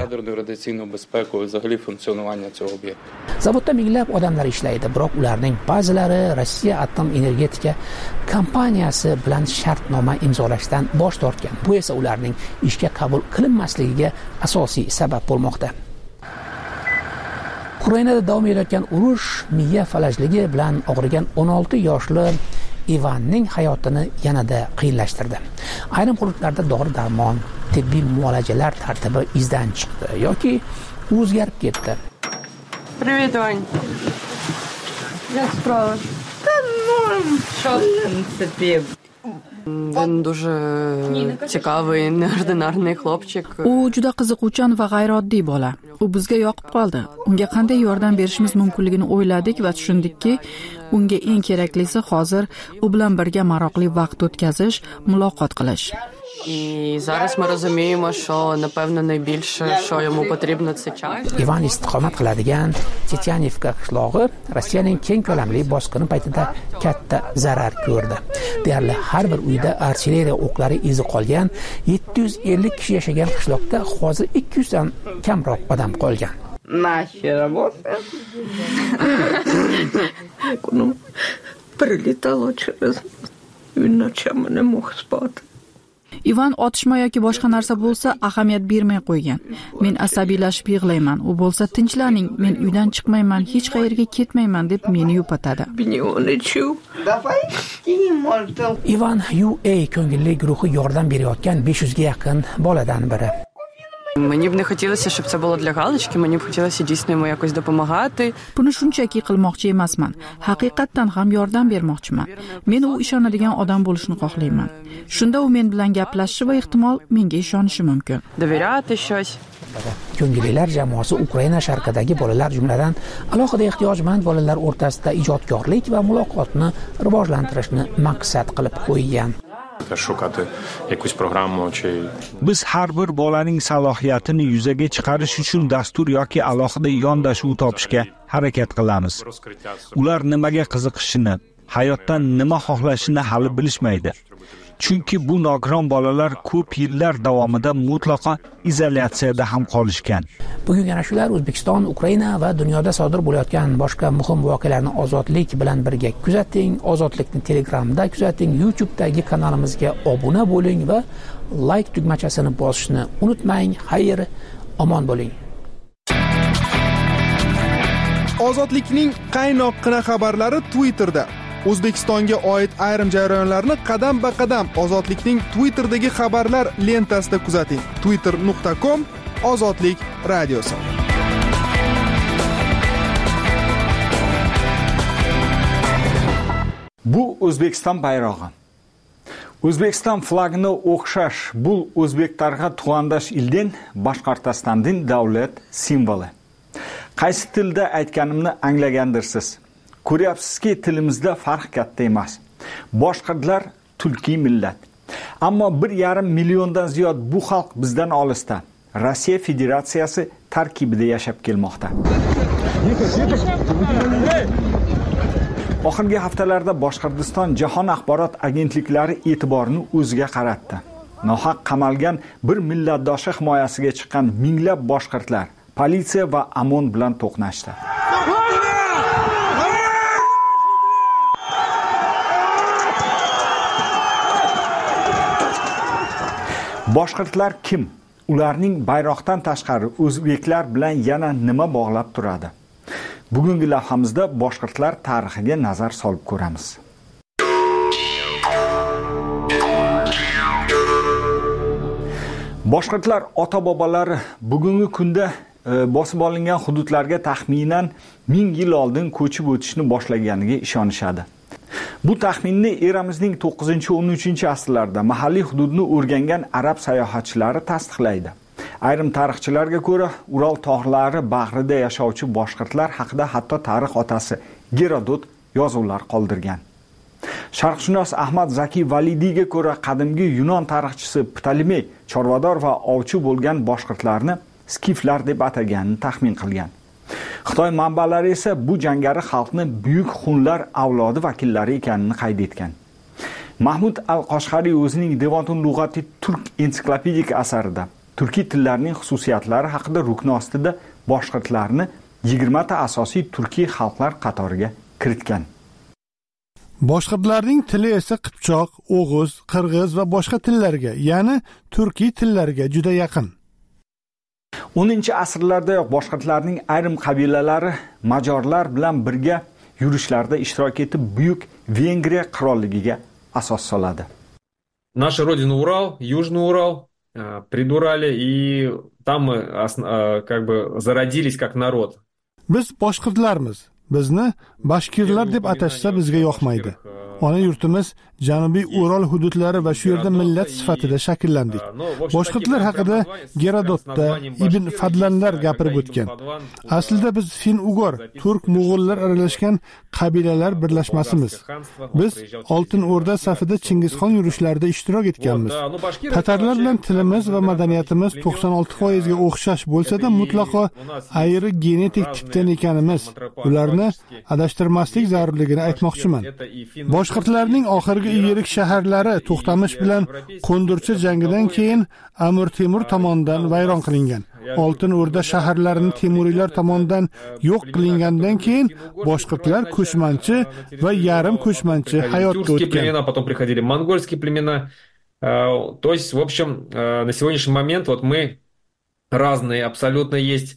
Zavodda minglab odamlar ishlaydi, biroq ularning ba'zilari Rossiya atom energetika kompaniyasi bilan shartnoma imzolashdan bosh tortgan. Bu esa ularning ishga qabul qilinmasligiga asosiy sabab bo'lmoqda. Ukrainada davom etayotgan urush miya falajligi bilan og'rigan 16 yoshli Ivanning hayotini yanada qiyinlashtirdi. Ayrim hududlarda dori-darmon, tibbiy muolajalar tartibi izdan chiqdi yoki o'zgarib ketdi. Привет, Вань. Як справи? Та що, в принципі, він дуже цікавий, неординарний хлопчик. U juda qiziquvchan va g'ayrioddiy bola. U bizga yoqib qoldi. Unga qanday yordam berishimiz mumkinligini o'yladik va tushundikki, unga eng keraklisi hozir u bilan birga maroqli vaqt o'tkazish, muloqot qilish. І зараз ми розуміємо, що, напевно, найбільше, що йому потрібно, це час. Ivan istiqomat qiladigan Tetyanivka qishlog'i Rossiyaning keng ko'lamli bosqini paytida katta zarar ko'rdi. Deyarli har bir uyda artilleriya o'qlari izi qolgan 750 kishi yashagan qishloqda hozir 200 dan kamroq odam qolgan. Наші роботи. Воно прилітало через він ночами не мог спати. Ivan otishma yoki boshqa narsa bo'lsa ahamiyat bermay qo'ygan. Men asabiylashib yig'layman. U bo'lsa tinchlaning, men uydan chiqmayman, hech qayerga ketmayman deb meni yupatadi. Ivan UA ko'ngilli guruhi yordam berayotgan 500 ga yaqin boladan biri. Мені б не хотілося, щоб це було для галочки, мені б хотілося дійсно йому якось допомагати. Buni shunchaki qilmoqchi emasman. Haqiqatdan ham yordam bermoqchiman. Men u ishonadigan odam bo'lishni xohlayman. Shunda u men bilan gaplashishi va ehtimol menga ishonishi mumkin. Довіряти щось. Ko'ngillilar jamoasi Ukraina sharqidagi bolalar, jumladan alohida ehtiyojmand bolalar o'rtasida ijodkorlik va muloqotni rivojlantirishni maqsad qilib qo'ygan. Biz har bir bolaning salohiyatini yuzaga chiqarish uchun dastur yoki alohida yondashuv topishga harakat qilamiz. Ular nimaga qiziqishini, hayotdan nima xohlashini hali bilishmaydi. chunki bu nogiron bolalar ko'p yillar davomida mutlaqo izolyatsiyada ham qolishgan. Bugun yana shular O'zbekiston, Ukraina va dunyoda sodir bo'layotgan boshqa muhim voqealarni ozodlik bilan birga kuzating. Ozodlikni Telegramda kuzating, YouTube'dagi kanalimizga obuna bo'ling va like tugmachasini bosishni unutmang. Xayr, omon bo'ling. Ozodlikning qaynoqqina xabarlari Twitterda. O'zbekistonga oid ayrim jarayonlarni qadam-ba-qadam Ozodlikning Twitter'dagi xabarlar lentasida kuzating. twitter.com/ozodlik radiosi. Bu O'zbekiston bayrog'i. O'zbekiston flagini o'xshash bu o'zbeklarga tuandash ilden Boshqirdistonning davlat simvoli. Qaysi tilda aytganimni anglagandirsiz. Ko'ryapsizki, tilimizda farq katta emas. Boshqirdlar turkiy millat. Ammo 1,5 milliondan ziyod bu xalq bizdan olisda. Rossiya Federatsiyasi tarkibida yashab kelmoqda. Oxirgi haftalarda Boshqirdiston jahon axborot agentliklari e'tiborini o'ziga qaratdi. Nohaq qamalgan bir millatdoshi himoyasiga chiqqan minglab boshqirdlar politsiya va OMON bilan to'qnashdi. Boshqirdlar kim? Ularning bayroqdan tashqari o'zbeklar bilan yana nima bog'lab turadi? Bugungi lavhamizda boshqirdlar tarixiga nazar solib ko'ramiz. Boshqirdlar ota-bobolari bugungi kunda bosib olingan hududlarga taxminan 1000 yil oldin ko'chib o'tishni boshlaganiga ishonishadi. Bu taxminni eramizning 9-13 asrlarda mahalliy hududni o'rgangan arab sayohatchilari tasdiqlaydi. Ayrim tarixchilarga ko'ra, Ural tog'lari bag'rida yashovchi boshqirdlar haqida hatto tarix otasi Gerodot yozuvlar qoldirgan. Sharqshunos Ahmad Zaki Validiyga ko'ra, qadimgi Yunon tarixchisi Ptolemey chorvador va ovchi bo'lgan boshqirdlarni skiflar deb ataganini taxmin qilgan. Xitoy manbalari esa bu jangari xalqni buyuk xunlar avlodi vakillari ekanini qayd etgan. Mahmud al-Qoshqariy o'zining Devotun Lug'ati Turk ensiklopedik asarida turkiy tillarning xususiyatlari haqida rukni ostida boshqirdlarni 20 ta asosiy turkiy xalqlar qatoriga kiritgan. Boshqirdlarning tili esa Qibchoq, O'g'iz, Qirg'iz va boshqa tillarga, ya'ni turkiy tillarga juda yaqin. 10-asrlardayoq boshqirdlarning ayrim qabilalari majorlar bilan birga yurishlarda ishtirok etib, buyuk Vengriya qirolligiga asos soladi. Наша родина Урал, Южный Урал, придурали, и там мы как бы зародились как народ. Biz boshqirdlarmiz. Bizni bashkirlar deb atashsa bizga yoqmaydi. Ona yurtimiz Janubiy Ural hududlari va shu yerda millat sifatida shakllandik. Boshqirdlar haqida Gerodotda Ibn Fadlanlar gapirib o'tgan. Aslida biz fin-ugor, turk-mo'g'ullar aralashgan qabilalar birlashmasimiz. Biz Oltin O'rda safida Chingizxon yurishlarida ishtirok etganmiz. Tatarlar bilan tilimiz va madaniyatimiz 96% ga o'xshash bo'lsa-da, mutlaqo ayri genetik tipdan ekanimiz. Ularni adashtirmaslik zarurligini aytmoqchiman. Boshqirdlarning oxirgi yirik shaharlari To'xtamish bilan Qo'ndirchi jangidan keyin Amir Temur tomonidan vayron qilingan. Oltin O'rda shaharlarini Temuriylar tomonidan yo'q qilingandan keyin boshqirdlar ko'chmanchi va yarim ko'chmanchi hayotga o'tgan. Потом приходили монгольские племена. То есть, в общем, на сегодняшний момент вот мы разные абсолютно есть.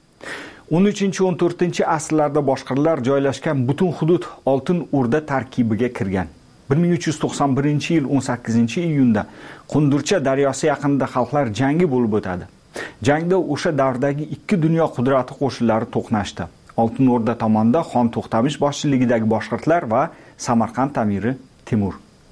13-14 asrlarda boshqirdlar joylashgan butun hudud Oltin O'rda tarkibiga kirgan. 1391-yil 18-iyunda Qundircha daryosi yaqinida xalqlar jangi bo'lib o'tadi. Jangda o'sha davrdagi ikki dunyo qudrati qo'shinlari to'qnashdi. Oltin O'rda tomonda Xon To'xtamish boshchiligidagi boshqirdlar va Samarqand amiri Timur.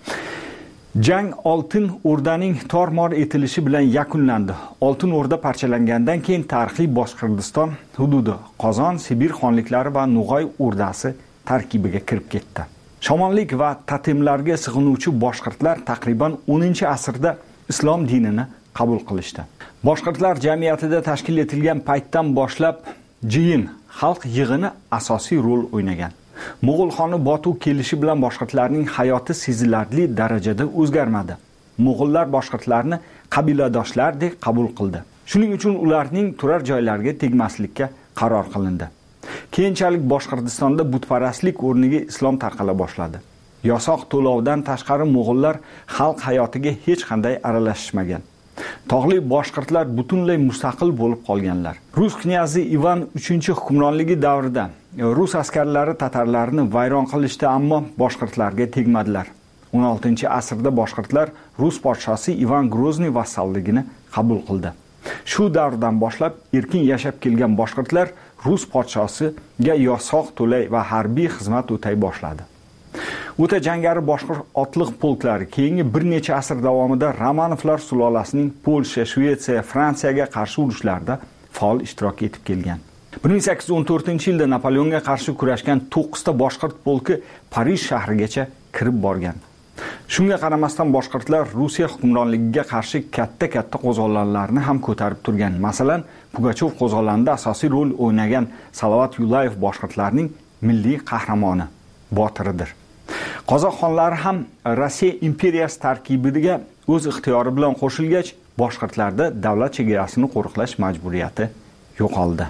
Jang Oltin O'rdaning tor-mor etilishi bilan yakunlandi. Oltin O'rda parchalangandan keyin tarixiy Boshqirdiston hududi Qozon, Sibir xonliklari va Nug'oy o'rdasi tarkibiga kirib ketdi. Shamonlik va totemlarga sig'inuvchi boshqirdlar taqriban 10-asrda islom dinini qabul qilishdi. Boshqirdlar jamiyatida tashkil etilgan paytdan boshlab jiyin xalq yig'ini asosiy rol o'ynagan. Mo'g'ul xoni Botu kelishi bilan boshqirdlarning hayoti sezilarli darajada o'zgarmadi. Mo'g'ullar boshqirdlarni qabiladoshlaridek qabul qildi. Shuning uchun ularning turar joylariga tegmaslikka qaror qilindi. Keyinchalik Boshqirdistonda butparastlik o'rniga islom tarqala boshladi. Yosoq to'lovdan tashqari mo'g'ullar xalq hayotiga hech qanday aralashishmagan. Tog'li boshqirdlar butunlay mustaqil bo'lib qolganlar. Rus knyazi Ivan 3-hukmronligi davrida rus askarlari tatarlarni vayron qilishdi, ammo boshqirdlarga tegmadilar. 16-asrda boshqirdlar rus podshosi Ivan Grozniy vassalligini qabul qildi. Shu davrdan boshlab erkin yashab kelgan boshqirdlar rus podshosiga yosoq to'lay va harbiy xizmat o'tay boshladi. O'ta jangari boshqirt otliq polklari keyingi bir necha asr davomida Romanovlar sulolasining Polsha, Shvetsiya, Fransiyaga qarshi urushlarda faol ishtirok etib kelgan. 1814-yilda Napoleonga qarshi kurashgan 9 ta boshqirt polki Parij shahrigacha kirib borgan. Shunga qaramasdan boshqirdlar Rossiya hukmronligiga qarshi katta qo'zg'olonlarni ham ko'tarib turgan. Masalan, Pugachov qo'zg'olonida asosiy rol o'ynagan Salovat Yulayev boshqirdlarning milliy qahramoni, botiridir. Qozoq xonlari ham Rossiya imperiyasi tarkibiga o'z ixtiyori bilan qo'shilgach, boshqirdlarda davlat chegarasini qo'riqlash majburiyati yo'qoldi.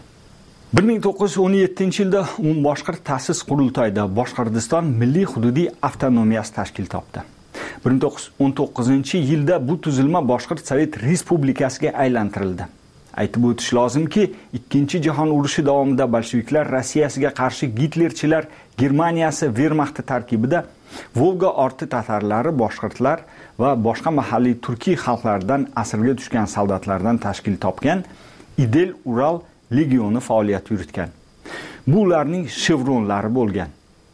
1917-yilda boshqirt ta'sis qurultoyida Boshqirdiston milliy hududiy avtonomiyasi tashkil topdi. 1919-yilda bu tuzilma Boshqirt Sovet Respublikasiga aylantirildi. Aytib o'tish lozimki, Ikkinchi jahon urushi davomida bolsheviklar Rossiyasiga qarshi Gitlerchilar Germaniyasi Wehrmachti tarkibida Volga orti tatarlari, boshqirdlar va boshqa mahalliy turkiy xalqlardan asirga tushgan soldatlardan tashkil topgan Idel Ural legioni faoliyat yuritgan. Bu ularning shevronlari bo'lgan.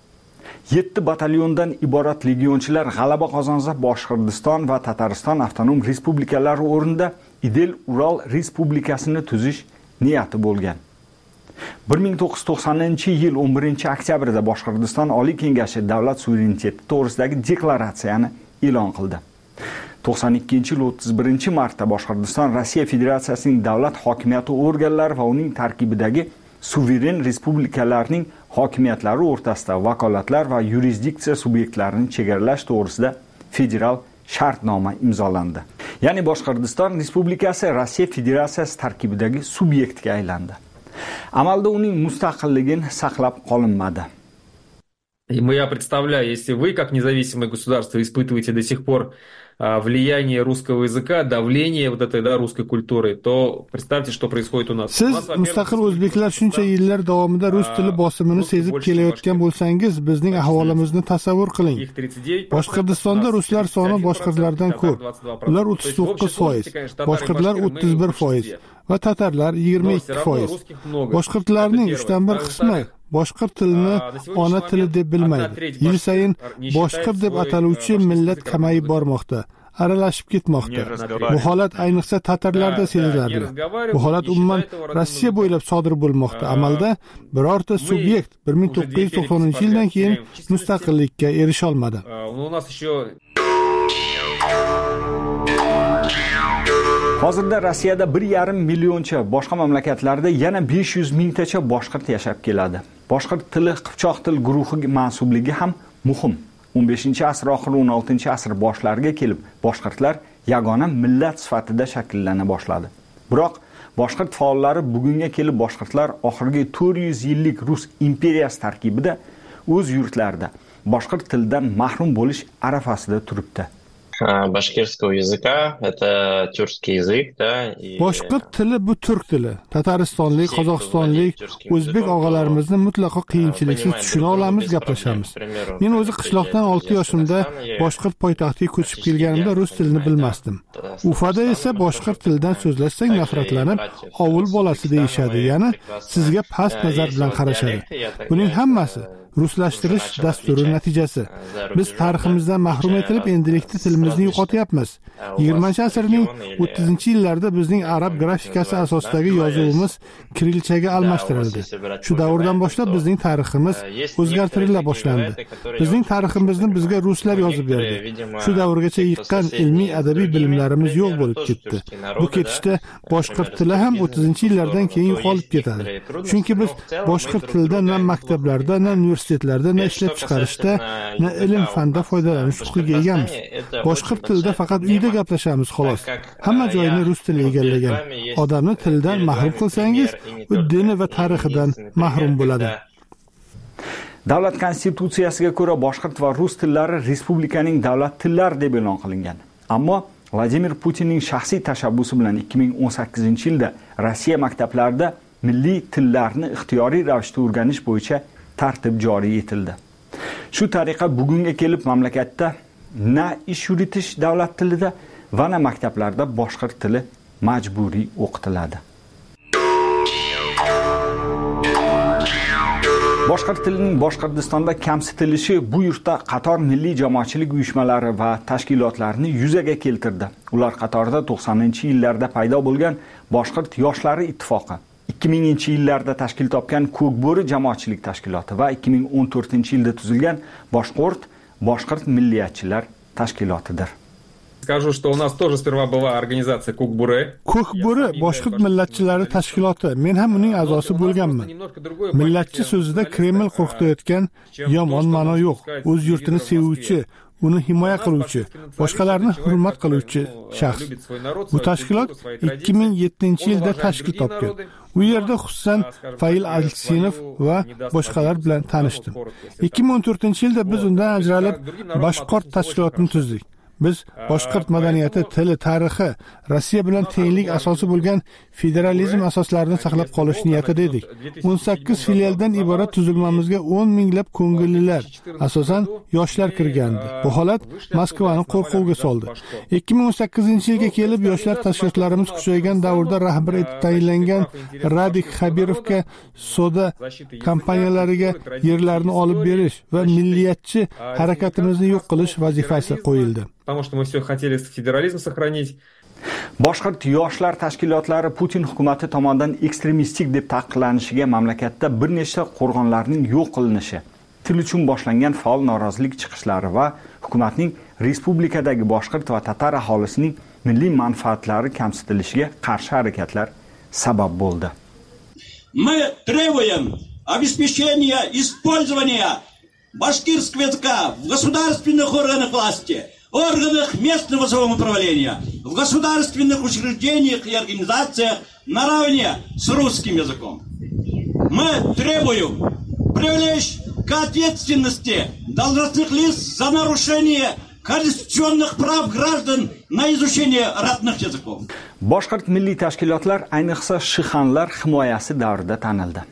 7 batalyondan iborat legionchilar g'alaba qozonsa, Boshqirdiston va Tatariston avtonom respublikalari o'rnida Idel Ural respublikasini tuzish niyati bo'lgan. 1990-yil 11-oktyabrda Boshqirdiston Oliy kengashi davlat suvereniteti to'g'risidagi deklaratsiyani e'lon qildi. 92-yil 31-martda Boshqirdiston Rossiya Federatsiyasining davlat hokimiyati organlari va uning tarkibidagi suveren respublikalarning hokimiyatlari o'rtasida vakolatlar va yurisdiksiya subyektlarini chegaralash to'g'risida federal shartnoma imzolandi. Ya'ni Boshqirdiston Respublikasi Rossiya Federatsiyasi tarkibidagi subyektga aylandi. Amalda uning mustaqilligini saqlab qolinmadi. Я представляю, если вы, как независимое государство, испытываете до сих пор влияние русского языка, давление вот этой русской культуры, то представьте, что происходит у нас. Siz mustaqil o'zbeklar shuncha yillar davomida rus tili bosimini sezib kelayotgan bo'lsangiz, bizning ahvolimizni tasavvur qiling. Boshqirdistonda ruslar soni boshqirdlardan ko'p. Ular 39%, boshqirdlar 31% va tatarlar 22%. Boshqirdlarning 1/3 qismi boshqirt tilini ona tili deb bilmaydi. Yil sayin boshqirt deb ataluvchi millat kamayib bormoqda, aralashib ketmoqda. Bu holat ayniqsa tatarlarda seziladi. Bu holat umuman Rossiya bo'ylab sodir bo'lmoqda. Amalda birorta subyekt 1990-yildan keyin mustaqillikka erisha olmadi. Hozirda Rossiyada 1,5 millioncha, boshqa mamlakatlarda yana 500 mingtacha boshqirt yashab keladi. Boshqirt tili qipchoq til guruhi mansubligi ham muhim. 15-asr oxiri 16-asr boshlariga kelib boshqirtlar yagona millat sifatida shakllana boshladi. Biroq boshqirt faollari bugunga kelib boshqirtlar oxirgi 400 yillik Rus imperiyasi tarkibida o'z yurtlarida boshqirt tildan mahrum bo'lish arafasida turibdi. Башкирского языка это тюркский язык, да? Boshqirt tili bu turk tili. Tataristonlik, Qozog'istonlik, o'zbek og'alarimizni mutlaqo qiyinchiliksiz tushuna olamiz, gaplashamiz. Men o'zi qishloqdan 6 yoshimda boshqirt poytaxtga ko'chib kelganimda rus tilini bilmasdim. Ufada esa boshqirt tilidan so'zlashsang nafratlanib, ovul bolasi deyishadi, ya'ni sizga past nazar bilan qarashadi. Buning hammasi ruslashtirish dasturi natijasi. Biz tariximizdan mahrum etilib, endilikda tilimizni yo'qotyapmiz. 20-asrning 30-yillarida bizning arab grafikasi asosidagi yozuvimiz kirilchaga almashtirildi. Shu davrdan boshlab bizning tariximiz o'zgartirila boshlandi. Bizning tariximizni bizga ruslar yozib berdi. Shu davrgacha yiqqan ilmiy adabiy bilimlarimiz yo'q bo'lib ketdi. Bu ketishda boshqirt tili ham 30-yillardan keyin yo'qolib ketadi. Chunki biz boshqirt tilda na maktablarda, na universitetlarda na ishlab chiqarishda, na ilm fanda foydalanish huquqiga egamiz. Boshqirt tilida faqat uyda gaplashamiz xolos. Hamma joyni rus tili egallagan. Odamni tildan mahrum qilsangiz, u dini va tarixidan mahrum bo'ladi. Davlat konstitutsiyasiga ko'ra boshqirt va rus tillari respublikaning davlat tillari deb e'lon qilingan. Ammo Vladimir Putinning shaxsiy tashabbusi bilan 2018-yilda Rossiya maktablarida milliy tillarni ixtiyoriy ravishda o'rganish bo'yicha tartib joriy etildi. Shu tariqa bugunga kelib mamlakatda na ish yuritish davlat tilida va na maktablarda boshqirt tili majburiy o'qitiladi. Boshqirt tilining Boshqirdistonda kamsitilishi bu yurtda qator milliy jamoatchilik uyushmalari va tashkilotlarini yuzaga keltirdi. Ular qatorida 90-yillarda paydo bo'lgan Boshqirt yoshlari ittifoqi, 2000-yillarda tashkil topgan Ko'kbo'ri jamoatchilik tashkiloti va 2014-yilda tuzilgan Boshqirt milliyatchilar tashkilotidir. Скажу, что у нас тоже сперва была организация Ko'kbo'ri. Ko'kbo'ri boshqirt millatchilari tashkiloti. Men ham uning a'zosi bo'lganman. Millatchi so'zida Kreml qo'rqitayotgan yomon ma'no yo'q. O'z yurtini sevuvchi, uni himoya qiluvchi, boshqalarni hurmat qiluvchi shaxs. Bu tashkilot 2007-yilda tashkil topgan. U yerda xususan Fail Alsinov va boshqalar bilan tanishdim. 2014-yilda biz undan ajralib Boshqirt tashkilotini tuzdik. Biz boshqirt madaniyati, tili, tarixi, Rossiya bilan tenglik asosi bo'lgan federalizm asoslarini saqlab qolish niyatida edik. 18 filialdan iborat tuzilmamizga 10 minglab ko'ngillilar, asosan yoshlar kirgandi. Bu holat Moskvani qo'rquvga soldi. 2018-yilga kelib yoshlar tashkilotlarimiz kuchaygan davrda rahbar etib tayinlangan Radik Xabirovga soda kompaniyalariga yerlarni olib berish va milliyatchi harakatimizni yo'q qilish vazifasi qo'yildi. Потому что мы все хотели федерализм сохранить. Boshqirt yoshlar tashkilotlari Putin hukumati tomonidan ekstremistik deb taqiqlanishiga mamlakatda bir nechta qo'rg'onlarning yo'q qilinishi, til uchun boshlangan faol norozilik chiqishlari va hukumatning respublikadagi boshqirt va tatar aholisining milliy manfaatlari kamsitilishiga qarshi harakatlar sabab bo'ldi. Мы требуем обеспечения использования башкирского языка в государственных органах власти, органах местного самоуправления, в государственных учреждениях и организациях наравне с русским языком. Мы требуем привлечь к ответственности должностных лиц за нарушение конституционных прав граждан на изучение родных языков. Boshqirt milliy tashkilotlar ayniqsa shixanlar himoyasi davrida tanildi.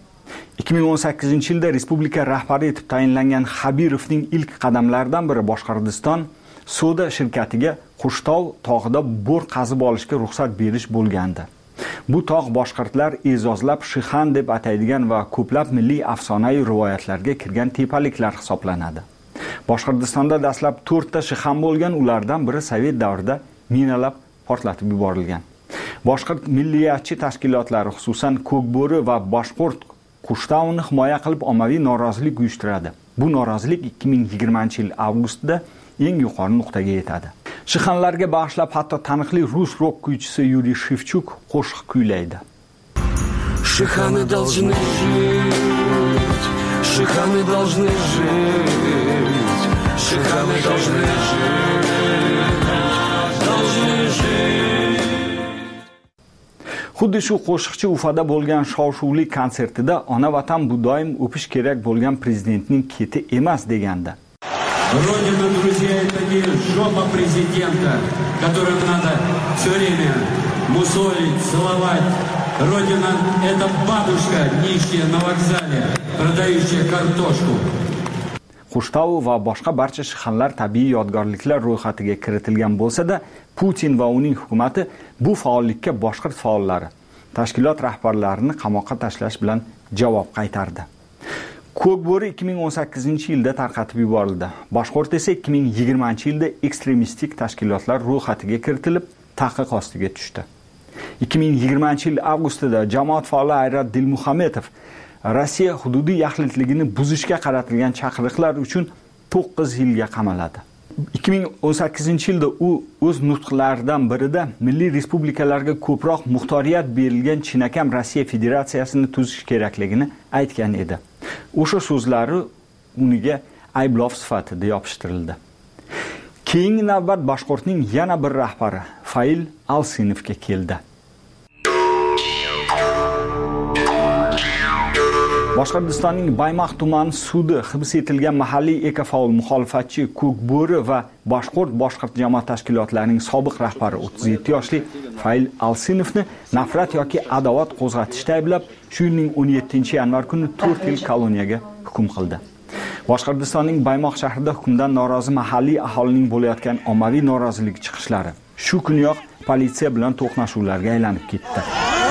2018-yilda respublika rahbari etib tayinlangan Xabirovning ilk qadamlaridan biri Boshqirdiston Soda shirkatiga Qushtov tog'ida bo'r qazib olishga ruxsat berish bo'lgandi. Bu tog' boshqirtlar e'zozlab Shixan deb ataydigan va ko'plab milliy afsonaviy rivoyatlarga kirgan tepaliklar hisoblanadi. Boshqirdistonda dastlab 4 ta Shixan bo'lgan, ulardan biri Sovet davrida minalab portlatib yuborilgan. Boshqirt milliyatchi tashkilotlari, xususan Ko'kbo'ri va Boshqirt Qushtovni himoya qilib ommaviy norozilik uyushtiradi. Bu norozilik 2020-yil avgustida eng yuqori nuqtaga yetadi. Shixanlarga bag'ishlab hatto taniqli rus rok kuychisi Yuriy Shevchuk qo'shiq kuylaydi. Shixаны должны жить, Shixаны должны жить, Shixаны должны жить. Xuddi shu qo'shiqchi Ufada bo'lgan shov-shuvli konsertida ona vatan bu doim o'pish kerak bo'lgan prezidentning keti emas degandi. Родина, друзья, это не жопа президента, которым надо все время мусолить, целовать. Родина – это бабушка, нищая на вокзале, продающая картошку. Qushtov va boshqa barcha shixanlar tabiiy yodgorliklar ro'yxatiga kiritilgan bo'lsa-da, Putin va uning hukumati bu faollikka boshqirt faollari, tashkilot rahbarlarini qamoqqa tashlash bilan javob qaytardi. Ko'kbo'ri 2018-yilda tarqatib yuborildi. Boshqirt esa 2020-yilda ekstremistik tashkilotlar ro'yxatiga kiritilib, taqiq ostiga tushdi. 2020-yil avgustida jamoat faoli Ayrat Dilmuhamedov Rossiya hududiy yaxlitligini buzishga qaratilgan chaqiriqlar uchun 9 yilga qamaladi. 2018-yilda u o'z nutqlaridan birida milliy respublikalarga ko'proq muxtoriyat berilgan chinakam Rossiya Federatsiyasini tuzish kerakligini aytgan edi. O'sha so'zlari uniga ayblov sifatida yopishtirildi. Keyingi navbat Boshqurtning yana bir rahbari Fail Alsinovga keldi. Boshqirdistonning Baymoq tumani sudi hibs etilgan mahalliy ekofaol muxolifatchi Ko'kbo'ri va Boshqirt jamoat tashkilotlarining sobiq rahbari 37 yoshli Fail Alsinovni nafrat yoki adovat qo'zg'atishda ayblab, shu yilning 17-yanvar kuni 4 yil koloniyaga hukm qildi. Boshqirdistonning Baymoq shahrida hukmdan norozi mahalliy aholining bo'layotgan ommaviy norozilik chiqishlari shu kuniyoq politsiya bilan to'qnashuvlarga aylanib ketdi.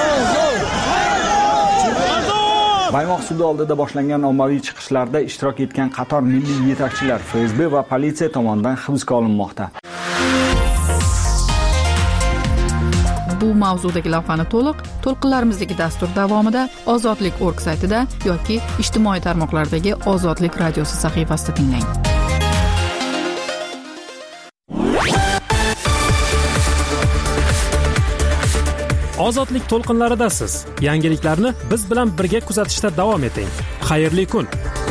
Baymoq sudi oldida boshlangan ommaviy chiqishlarda ishtirok etgan qator milliy yetakchilar FSB va politsiya tomonidan hibsga olinmoqda. Bu mavzudagi lavhani to'lqinlarimizdagi dastur davomida Ozodlik.org saytida yoki ijtimoiy tarmoqlardagi Ozodlik radiosi sahifasida tinglang. Ozodlik to'lqinlaridasiz. Yangiliklarni biz bilan birga kuzatishda davom eting. Xayrli kun.